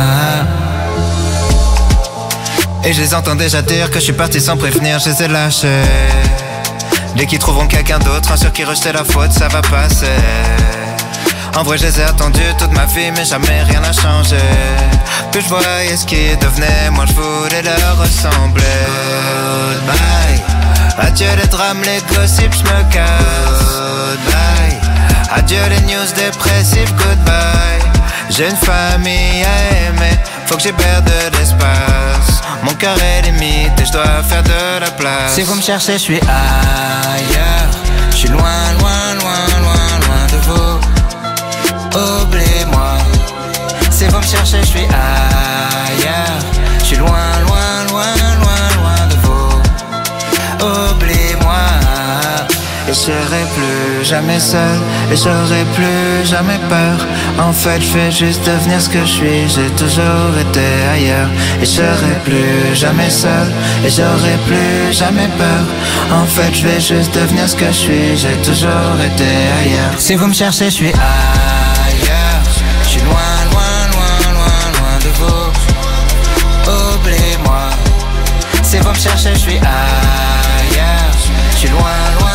S9: Et je les entends déjà dire que je suis parti sans prévenir, je les ai lâchés. Dès qu'ils trouveront quelqu'un d'autre, un sur qui rejeter la faute, ça va passer. En vrai je les ai attendus toute ma vie, mais jamais rien n'a changé. Plus je voyais ce qu'ils devenaient, moi je voulais leur ressembler. Goodbye, Adieu les drames, les gossips, j'me casse. Goodbye. Adieu les news dépressives, goodbye. J'ai une famille à aimer, faut que j'hiberne de l'espace. Mon cœur est limite et je dois faire de la place. Si vous me cherchez, je suis ailleurs. Je suis loin, loin, loin, loin, loin de vous. Oubliez-moi. Si vous me cherchez, je suis ailleurs. Je suis loin, loin, loin, loin, loin de vous. Oubliez-moi. Et je serai plus jamais seul, et j'aurai plus jamais peur. En fait, je vais juste devenir ce que je suis. J'ai toujours été ailleurs. Et je serai plus jamais seul, et j'aurai plus jamais peur. En fait, je vais juste devenir ce que je suis. J'ai toujours été ailleurs. Si vous me cherchez, je suis ailleurs. Je suis loin, loin, loin, loin, loin de vous. Oubliez-moi. Si vous me cherchez, je suis ailleurs. Je suis loin, loin.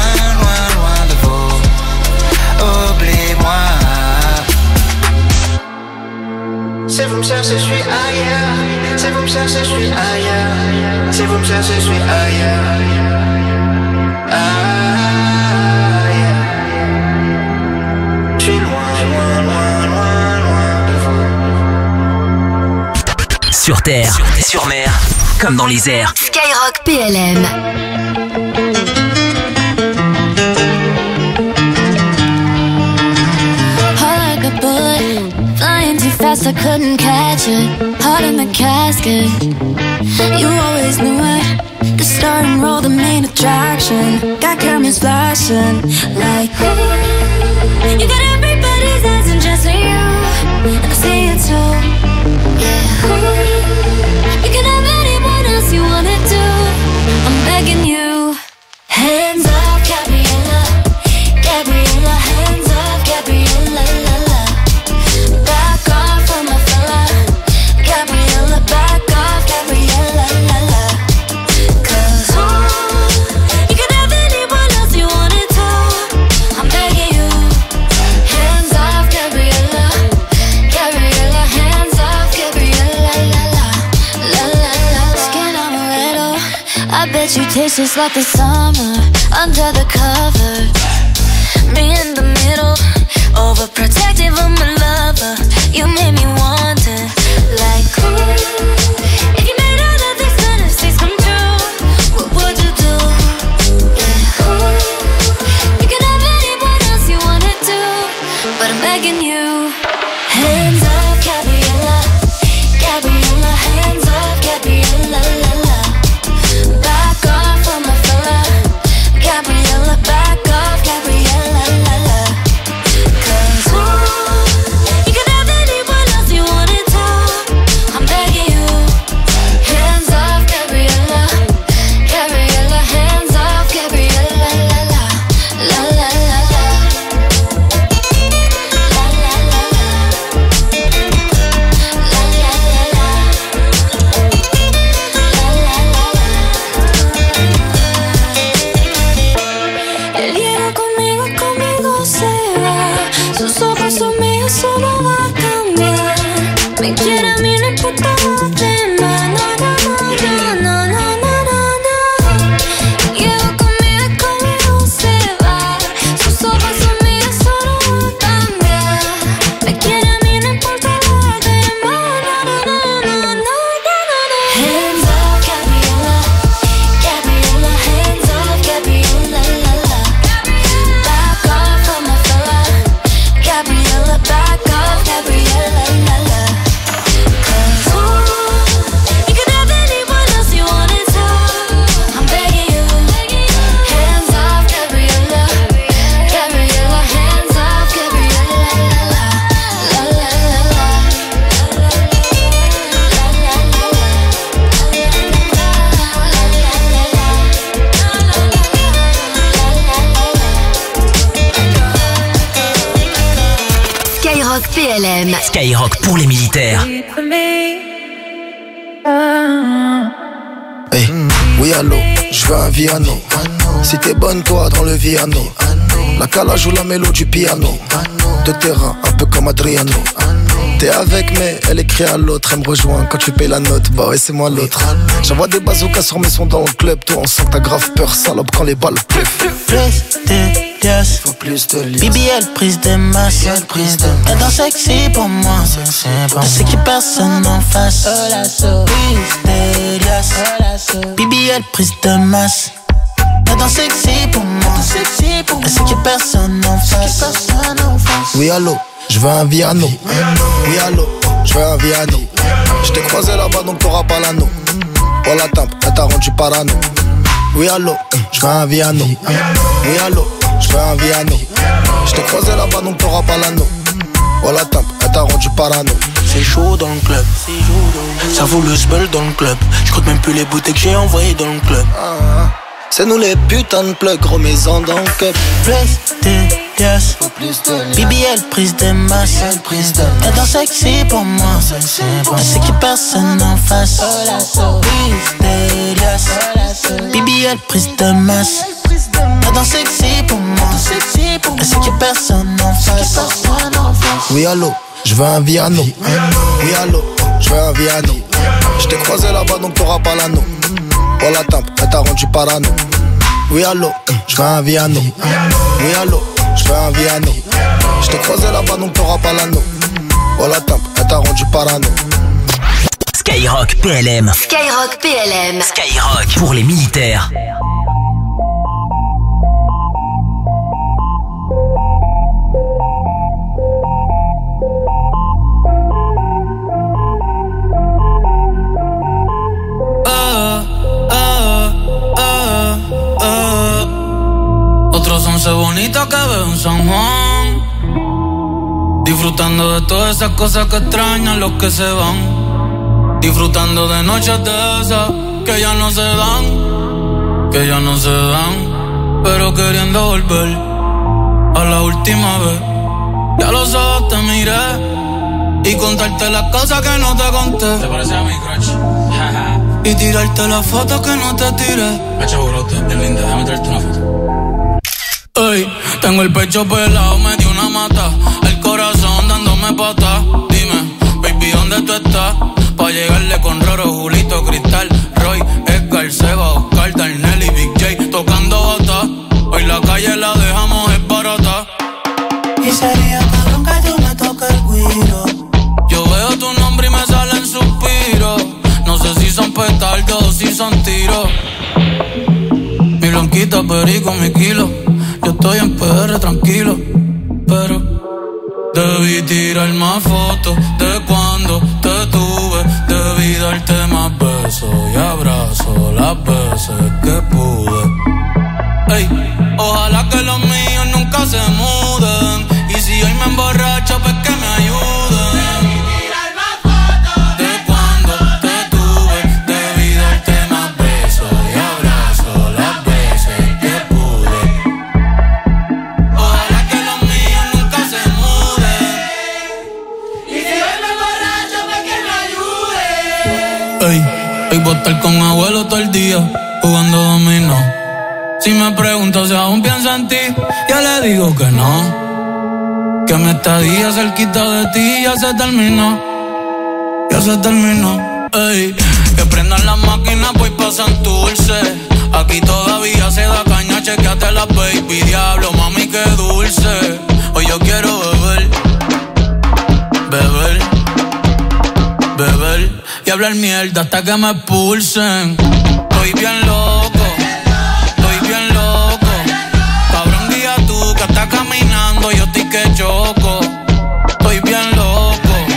S9: Oublie-moi. Si vous me cherchez, je suis ailleurs. Si vous me cherchez, je suis ailleurs. Si vous me cherchez, je suis ailleurs. Je suis loin, loin, loin, loin, loin de vous.
S1: Sur terre, sur mer, comme dans les airs.
S3: Skyrock PLM.
S2: Fast, I couldn't catch it. Heart in the casket. You always knew it. The star and roll, the main attraction. Got cameras flashing like you got everybody's eyes and just you. And I see it too. Yeah. You can have anyone else you wanna do. I'm begging you. Hands up, Gabriella. Gabriella, hands up, Gabriella. La, la. Back off from my fella. Gabriella, back off, Gabriella. La, la. Cause you can have anyone else you wanted to. I'm begging you. Hands off, Gabriella. Gabriella, hands off, Gabriella. La, la. La, la, la. Skin amaretto. I bet you taste just like the summer. Under the covers. Me in the middle. Overprotective of my lover. You made me want it. Like, ooh. If you made all of these fantasies come true, what would you do? Yeah, ooh. You can have anyone else you wanna do, but I'm begging you. Hands up, Gabriella. Gabriella, hands up, Gabriella. La, la. Back off from my fella. Gabriella, back off, Gabriella. La, la. Cause you can have anyone else you wanted to. I'm begging you. Hands off, Gabriella. Gabriella, hands off, Gabriella. La, la. La, la, la, la. La, la, la, la. La, la, la, la. Él llega conmigo, conmigo se va. Sus ojos son míos, solo va a cambiar. Me quiere a mí, no importa lo demás. No, no, no, no, no, no, no, no. Llega conmigo, conmigo se va. Sus ojos son míos, solo va a cambiar. Me quiere a mí, no importa lo demás. No, no, no, no, no, no, no. Hands up, Gabriella. Gabriella, hands up, Gabriella. La, la. Back off from my fella. Gabriella, back off, Gabriella. La, la. Cause you can have anyone else you wanted to. I'm begging you. Hands off, Gabriella. Gabriella, hands off, Gabriella. La, la. La, la, la, la. La, la, la, la.
S3: Skyrock PLM.
S1: Skyrock pour les militaires.
S15: Hey, oui allô, je veux un Viano. Si t'es bonne toi dans le Viano. La cala joue la mélo du piano. De terrain, un peu comme Adriano. T'es avec mais elle écrit à l'autre. Elle me rejoint quand tu payes la note. Bah ouais c'est moi l'autre. J'envoie des bazookas sur mes sons dans le club. Toi on sent que t'as grave peur salope quand les balles pleuvent.
S10: Plus de liasses,
S15: faut plus de liasses.
S10: BBL prise de masse. Elle danse sexy pour moi. Je sais qu'il personne en face. Plus de liasses, BBL prise de masse. Elle danse sexy pour moi. Je sais qu'il personne en face.
S15: Oui allô, je veux un Viano. Oui allô, je veux un Viano. Je t'ai croisé là-bas donc t'auras pas l'anneau. Oh la tempe, elle t'a rendu parano. Oui allô, je veux un Viano. Oui allô, je veux un Viano. Je t'ai croisé là-bas donc t'auras pas l'anneau. Oh la tempe, elle t'a rendu parano.
S10: C'est chaud dans le club, ça vaut le smell dans le club. Je compte même plus les bouteilles que j'ai envoyées dans le club.
S15: C'est nous les putains de plugs, gros maison dans le cup.
S10: Plus de liasses, BBL prise de masse. Elle danse sexy pour moi. Je sais qu'il personne en face. Plus de liasses, BBL prise de masse. Elle danse sexy pour moi. Je sais qu'il personne en face.
S15: Oui allô, je veux un Viano. Oui allô, je veux un Viano. Je t'ai croisé là-bas donc t'auras pas l'anneau. Oh la tempe, elle t'a rendu parano. Oui allô, je veux un Viano. Oui allô, je veux un Viano. Je t'ai croisé là-bas donc t'auras pas l'anneau. Oh la tempe, elle t'a rendu parano.
S1: Skyrock PLM.
S3: Skyrock PLM.
S1: Skyrock pour les militaires.
S5: Otros 11 bonitos que veo en San Juan, disfrutando de todas esas cosas que extrañan los que se van, disfrutando de noches de esas que ya no se dan, pero queriendo volver a la última vez. Ya los ojos te miré y contarte las cosas que no te conté. ¿Te parece a mi crush? Y tirarte las fotos que no te tiré. Hacha brote, es linda, déjame traerte una foto. Ey, tengo el pecho pelado, me dio una mata, el corazón dándome patas. Dime, baby, ¿dónde tú estás? Pa' llegarle con Roro, Julito, Cristal, Roy, Edgar, Seba, Oscar, Darnell y Big J tocando bata. Hoy la calle la dejamos esbarata.
S10: Y sería cabrón que tú me toques el guiro.
S5: Yo veo tu nombre y me salen suspiros. No sé si son petardos o si son tiros. Mi blanquita, perico, mi kilo. Yo estoy en PR tranquilo, pero debí tirar más fotos de cuando te tuve. Debí darte más besos y abrazos las veces que pude. Ey, ojalá que los míos nunca se muden. Y si hoy me emborracho, pues que me ayuden. Hoy voy a estar con abuelo todo el día jugando dominó. Si me preguntas si aún pienso en ti, ya le digo que no. Que mi estadía cerquita de ti ya se terminó. Ey, que prendan las máquinas pues pasan dulce. Aquí todavía se da caña, chequeate la baby. Diablo, mami, qué dulce. Hoy yo quiero beber y hablar mierda hasta que me expulsen. Estoy bien loco. Cabrón, guía tú que estás caminando, yo estoy que choco. Estoy bien loco.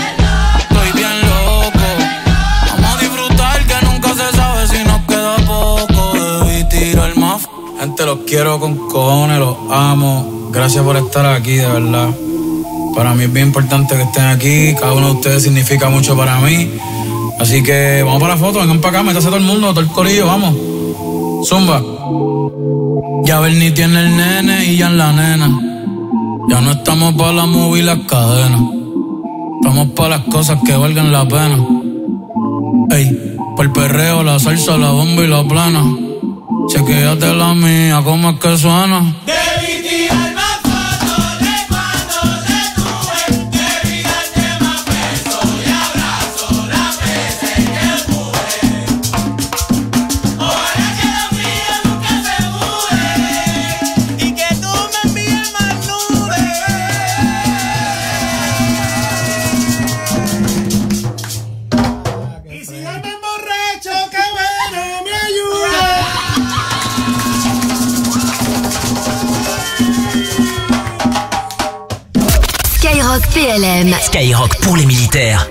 S5: Vamos a disfrutar que nunca se sabe si nos queda poco. Debí tirar más. Gente, los quiero con cojones, los amo. Gracias por estar aquí, de verdad. Para mí es bien importante que estén aquí. Cada uno de ustedes significa mucho para mí. Así que vamos para la foto, vengan para acá, métase todo el mundo, todo el corillo, vamos. Zumba. Ya Bernie tiene el nene y ya en la nena. Ya no estamos para la movie y las cadenas. Estamos para las cosas que valgan la pena. Ey, para el perreo, la salsa, la bomba y la plana. Chequéate la mía, cómo es que suena. Debí tirar más fotos de cuando te tuve. Debí darte más besos
S3: Skyrock PLM.
S1: Skyrock pour les militaires.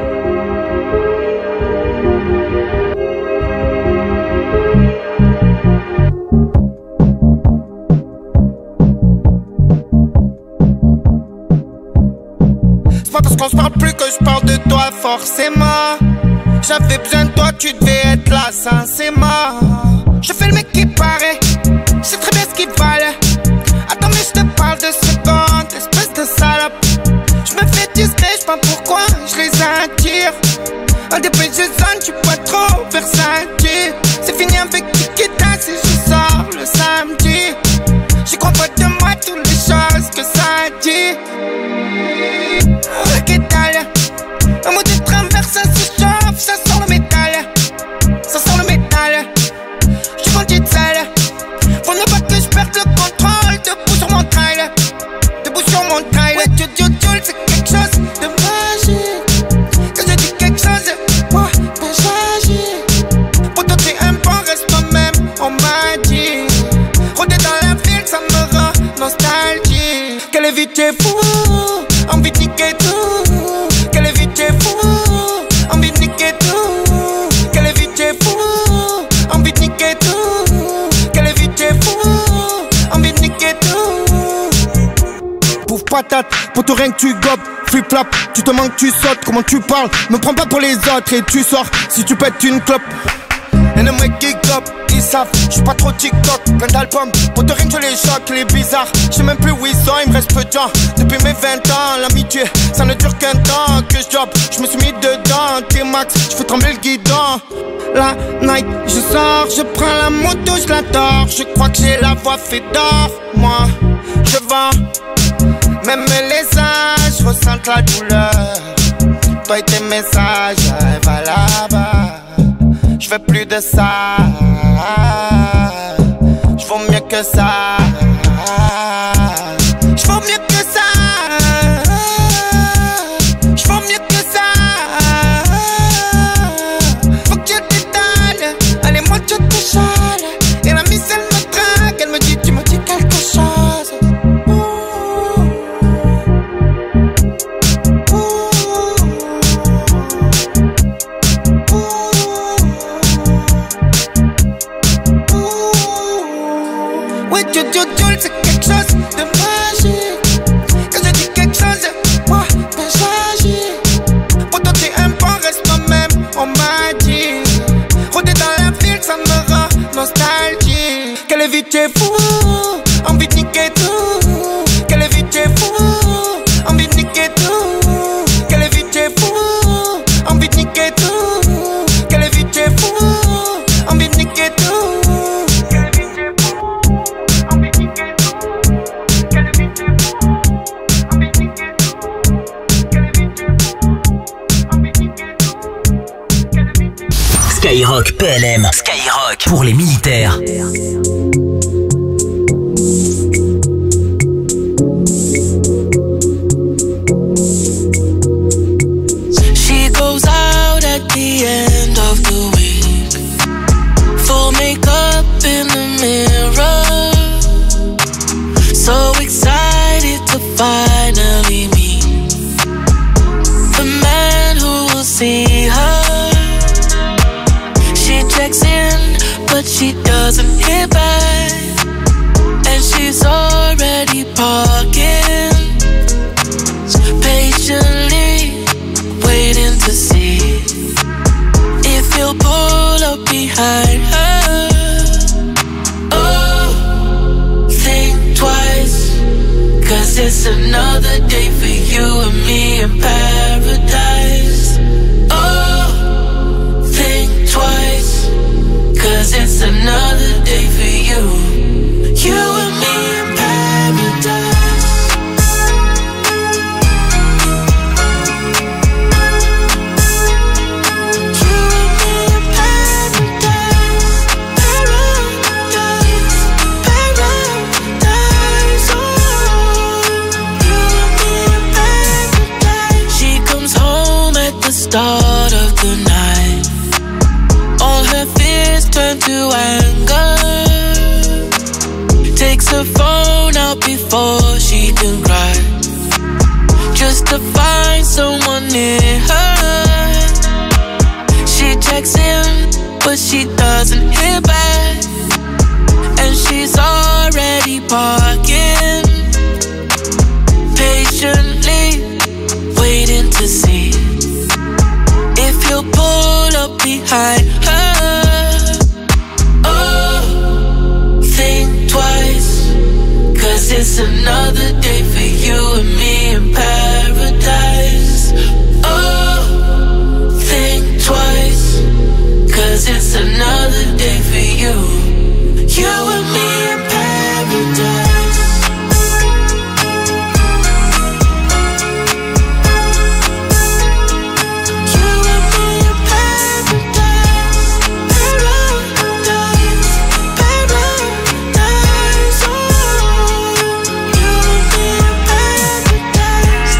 S16: C'est pas parce qu'on se parle plus que je parle de toi forcément. J'avais besoin de toi, tu devais être là, sincèrement. Je fais le mec qui paraît, je sais très bien ce qu'il fallait. Attends mais je te parle de secondes, espèce de salope. Je me fais discret, je sais pas pourquoi je les attire. Un dépêche je sonne, tu peux trop versatile. C'est fini avec Tikita si je sors le samedi. J'y crois pas de moi, toutes les choses que ça dit. Ok t'as un mot de travers, ça se chauffe, ça sent le métal. Ça sent le métal. J'suis vendu de sale. Faut ne pas que je perde le contrôle. Debout sur mon trail. Debout sur mon trail. Ouais, c'est quelque chose de magique. Quand je dis quelque chose, moi, ben j'agis. Pour t'entrer un bon, reste moi-même, on m'a dit. Rôder dans la ville, ça me rend nostalgique. Quelle vie t'es fou, envie de niquer tout. Quelle vie t'es fou, envie de niquer tout. Quelle vie t'es fou, envie de niquer tout. Quelle vie t'es fou, envie de niquer tout. Pouf patate, pour tout rien que tu gobes. Flip-flap, tu te manques, tu sautes. Comment tu parles, me prends pas pour les autres. Et tu sors, si tu pètes une clope. Et les mecs qui gobent, ils savent, j'suis pas trop TikTok. Plein d'albums, pour te rien que je les choque. Les bizarres, j'sais même plus où ils sont, il me reste peu de temps. Depuis mes 20 ans, l'amitié, ça ne dure qu'un temps. Que je job, j'me suis mis dedans. T-Max, j'fais trembler le guidon. La night, je sors, je prends la moto, je la dors. Je crois que j'ai la voix fait d'or. Moi, je vends, même les âges ressentent la douleur. Toi et tes messages, va là-bas. Je veux plus de ça. Je vaux mieux que ça. Je vaux mieux que ça. Je vaux mieux que ça. Faut que je t'étale. Allez, moi je te chale. Et la miss elle me traque. Elle me dit, tu me dis quelque chose. Ouais, c'est quelque chose de magique. Quand je dis quelque chose, moi, ben j'agis. Pour tenter un bon, reste moi-même, on m'a dit. Rôder dans la ville, ça me rend nostalgique. Quelle vie t'es fou, envie de niquer tout. Quelle vie t'es fou, envie de niquer tout. Quelle vie t'es fou, envie de niquer tout. Quelle vie t'es fou, envie de niquer tout.
S1: Skyrock PLM. Skyrock pour les militaires.
S10: She goes out at the end of the week. Full makeup in the mirror. So excited to finally meet the man who will see her. Checks in, but she doesn't hit back. And she's already parking, patiently waiting to see if he'll pull up behind her. Oh, think twice, 'cause it's another day for you and me in paradise. Oh, think twice, 'cause it's another day for you. You and me in paradise. You and me in paradise. Paradise, paradise. Oh, you and me in paradise. She comes home at the start of the night. All her fears turn to anger. Takes her phone out before she can cry. Just
S6: to find someone near her. She checks in, but she doesn't hear back. And she's already parking, patiently waiting to see if you'll pull up behind her. Oh, think twice, 'cause it's another day for you and me in paradise. Oh, think twice, 'cause it's another day for you. You and me in paradise. You and me in paradise. Paradise, paradise. Oh, you and me in paradise.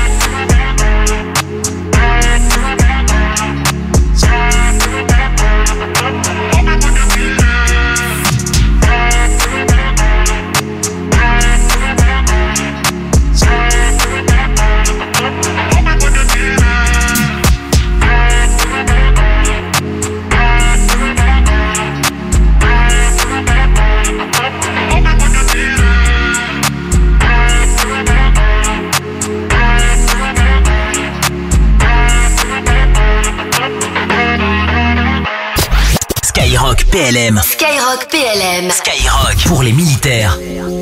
S1: Skyrock PLM.
S3: Skyrock PLM.
S1: Skyrock pour les militaires.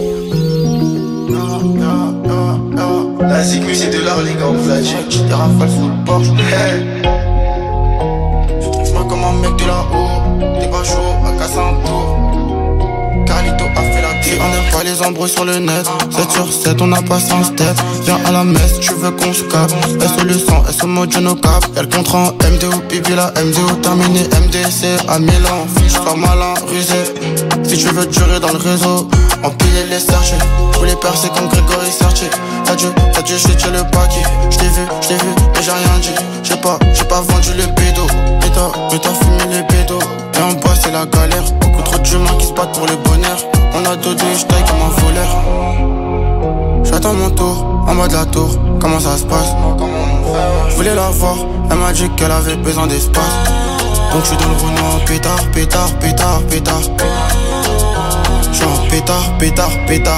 S17: La sécu c'est de l'art les gars, on flash. Tu t'es rafale sous le Porsche. Hey. Moi comme un mec de là-haut. T'es pas chaud, à casser un tour. Carlito a fait la tire. On n'aime pas les embrouilles sur le net. 7 sur 7, on n'a pas 100 steps. Viens à la messe, tu veux qu'on se capte. S le sang, S mode no cap. Y'a le contrat en MDO, pipi la MDO terminé. MDC à Milan, fiche pas malin, rusé. Si tu veux durer dans le réseau, empiler les sergés. Tous les percer comme Grégory Sartier. T'as dû jeter le paquet. J't'ai vu, mais j'ai rien dit. J'ai pas vendu le bédo. Mais t'as fumé les bédos. Et en bas c'est la galère. Beaucoup trop d'humains qui se battent pour le bonheur. On a dodé, j'taille comme un voleur. J'attends mon tour, en mode la tour. Comment ça se passe? Je voulais la voir, elle m'a dit qu'elle avait besoin d'espace. Donc j'suis dans le Renault, pétard. J'suis en pétard.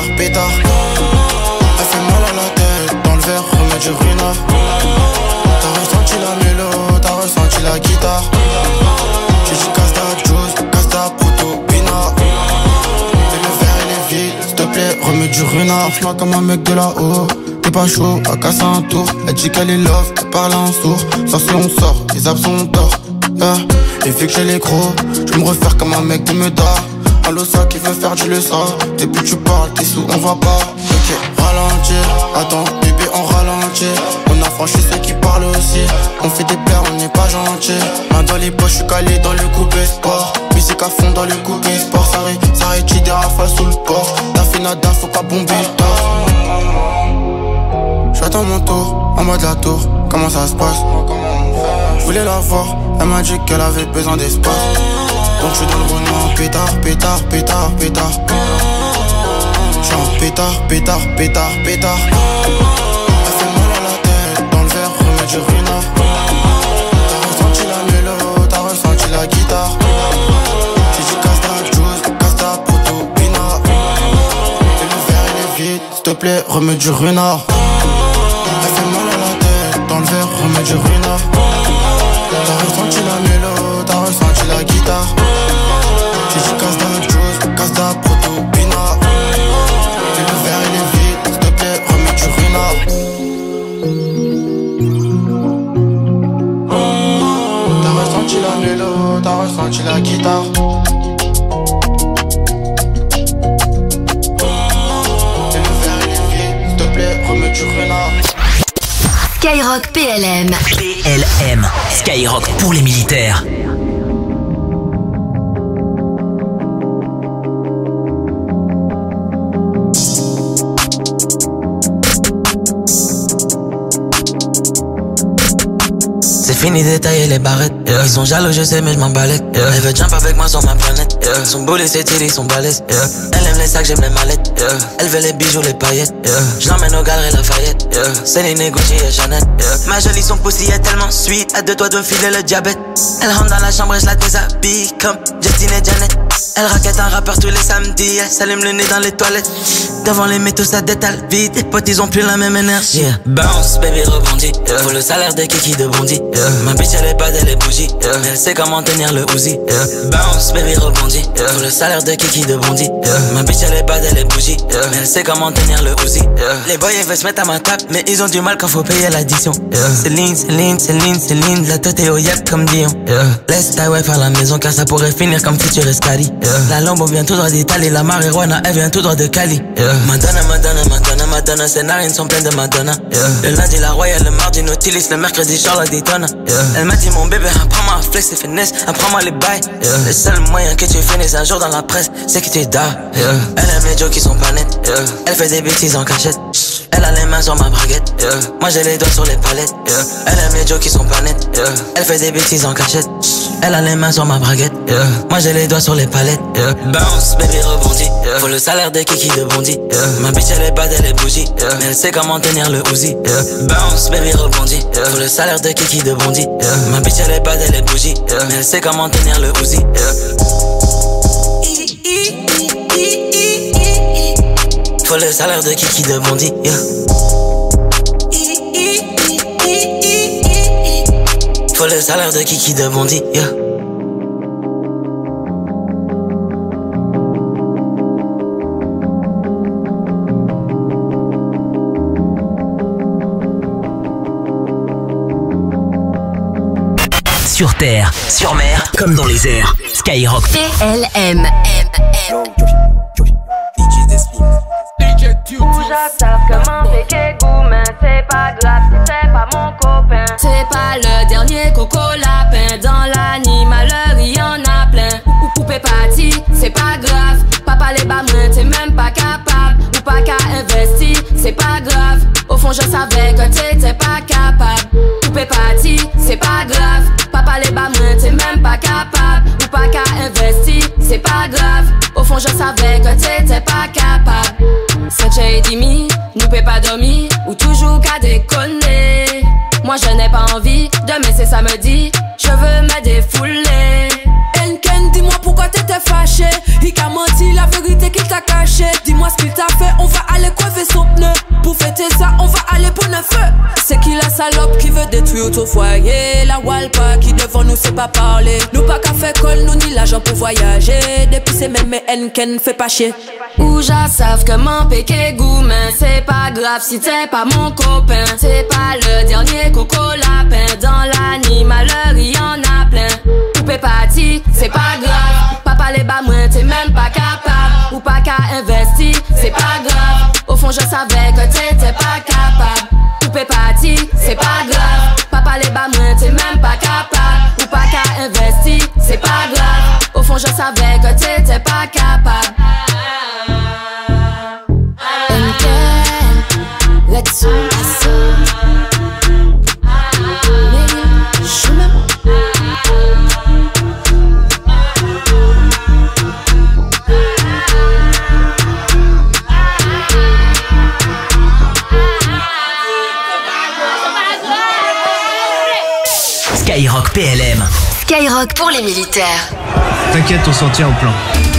S17: Elle fait mal à la tête, dans le verre, remets du ruinard. T'as ressenti la mélo, t'as ressenti la guitare. J'ai dit casse ta juice, casse ta proto, pina. Et le verre il est vide, s'il te plaît, remets du ruinard. Moi comme un mec de là-haut, t'es pas chaud, à casser un tour. Elle dit qu'elle est love, elle parle en sourd. Sans si on sort, les absents ont tort. Et vu que j'ai les gros, je me refaire comme un mec de Meudard. Un losa qui veut faire du leçon. Depuis tu parles, t'es sous, on va pas. Ok, ralentir, attends, bébé on ralentit. On a franchi ceux qui parlent aussi. On fait des pleurs, on n'est pas gentil. Main dans les poches, j'suis calé dans le coupé sport. Musique à fond dans le coupé sport. Ça rétue des rafales sous le port. T'as fait nada, faut pas bomber le torse. J'attends mon tour, en mode la tour. Comment ça se passe? Je voulais la voir, elle m'a dit qu'elle avait besoin d'espace. Donc j'suis dans le Renault, pétard. J'suis en pétard. Elle fait mal à la tête, dans le verre, remets du ruinard. T'as ressenti la mélo, t'as ressenti la guitare. J'ai dit casse ta juice, casse ta proto, pina. Et le verre il est vide, s'il te plaît, remets du ruinard. Elle fait mal à la tête, dans le verre, remets du ruinard. T'as ressenti la mélo, t'as ressenti la guitare. J'ai dit casse ta juice, casse ta proto, pina. Et le verre il est vide, s'il te plaît, remets du ruinard. T'as ressenti la mélo, t'as ressenti la guitare. Et le verre il est vide, s'il te plaît, remets du ruinard.
S3: Skyrock PLM.
S1: PLM. Skyrock pour les militaires.
S10: C'est fini d'étailler les barrettes. Ils sont jaloux, je sais, mais je m'en balèque. Elle veut jump avec moi sur ma planète. Son boulet, ses titties sont balèzes. Elle aime les sacs, j'aime les mallettes. Elle veut les bijoux, les paillettes. Je l'emmène au galeries Lafayette. Céline, Gucci et Chanel. Ma jolie, son pussy est tellement sweet. À deux doigts de me filer le diabète. Elle rentre dans la chambre et je la déshabille comme Justine et Janet. Elle raquette un rappeur tous les samedis. Elle s'allume le nez dans les toilettes. Devant les métaux, ça détale vite. Les potes, ils ont plus la même énergie. Bounce, baby, rebondit. Faut le salaire des kikis de Bondy. Ma bitch, elle est bad, elle est bougie. Elle sait comment tenir le Uzi. Bounce, baby, rebondit. Faut le salaire de kiki de Bondy. Ma bitch, elle est bad, elle est bougie. Elle sait comment tenir le Uzi. Les boys, ils veulent se mettre à ma table, mais ils ont du mal quand faut payer l'addition. Céline, Céline, Céline, Céline. La tête est au yak comme Dion. Laisse ta wife à la maison car ça pourrait finir comme Futur Escali. La Lambo vient tout droit d'Italie. La marijuana, elle vient tout droit de Cali. Madonna, Madonna, Madonna, Madonna. Ses narines sont pleines de Madonna. Le lundi, la Royale, le mardi, Nautilus. Le mercredi, Charlotte Daytona. Elle m'a dit, mon bébé, apprends-moi à flex et finesse. Apprends-moi les bails. Le seul moyen que tu finisses un jour dans la presse, c'est que tu dors. Elle aime les jokes qui sont pas nets. Elle fait des bêtises en cachette. Elle a les mains sur ma braguette. Moi j'ai les doigts sur les palettes. Elle aime les jokes qui sont pas nets. Elle fait des bêtises en cachette. Elle a les mains sur ma braguette. Moi j'ai les doigts sur les palettes. Bounce, baby, rebondit. Faut le salaire des kikis de Bondy. Ma bitch elle est bad, elle est bougie. Elle sait comment tenir le Uzi. Bounce, baby, rebondit. Faut le salaire des kikis de Bondy. Ma bitch elle est bad, elle est bougie. Elle sait comment tenir le Uzi. Faut le salaire de kiki de Bondy. Faut le salaire de kiki de Bondy.
S1: Sur terre, sur mer, comme dans les airs. Skyrock
S3: PLM.
S18: Savent comment péquer goût, mais c'est pas grave si c'est pas mon copain.
S6: C'est pas le dernier coco lapin. Dans l'animal, il y en a plein. Ou poupée party, c'est pas grave. Papa les bas moins, t'es même pas capable. Ou pas qu'à investir, c'est pas grave. Au fond, je savais que t'étais pas capable. Poupée party, c'est pas grave. Papa les bas moins, t'es même pas capable. Ou pas qu'à investir, c'est pas grave. Au fond, je savais que t'étais pas capable. 7h30, nous peut pas dormir ou toujours qu'à déconner. Moi je n'ai pas envie, demain c'est samedi, je veux me défouler.
S19: Enken, dis-moi pourquoi t'étais fâché. Il t'a menti, la vérité qu'il t'a caché. Dis-moi ce qu'il t'a fait, on va aller coiffer son pneu. Pour fêter ça, on va aller pour le feu. C'est qui la salope qui veut détruire ton foyer? La Walpa qui devant nous sait pas parler. Nous pas qu'à faire colle, nous ni l'argent pour voyager. Depuis c'est même Enken, fait pas chier.
S6: Ouja savent comment péquer goût, mais c'est pas grave si t'es pas mon copain. C'est pas le dernier coco lapin. Dans l'animal, il y en a plein. Poupée party, c'est pas grave. Papa les bas moins, t'es même pas capable. Ou pas qu'à investir, c'est pas grave. Au fond je savais que t'étais pas capable. Poupée party, c'est pas grave. Papa les bas moins, t'es même pas capable. Ou pas qu'à investir, c'est pas grave. Au fond je savais que t'étais pas capable.
S19: Let's go.
S1: Skyrock PLM.
S3: Skyrock pour les militaires.
S20: T'inquiète, on s'en tient au plan.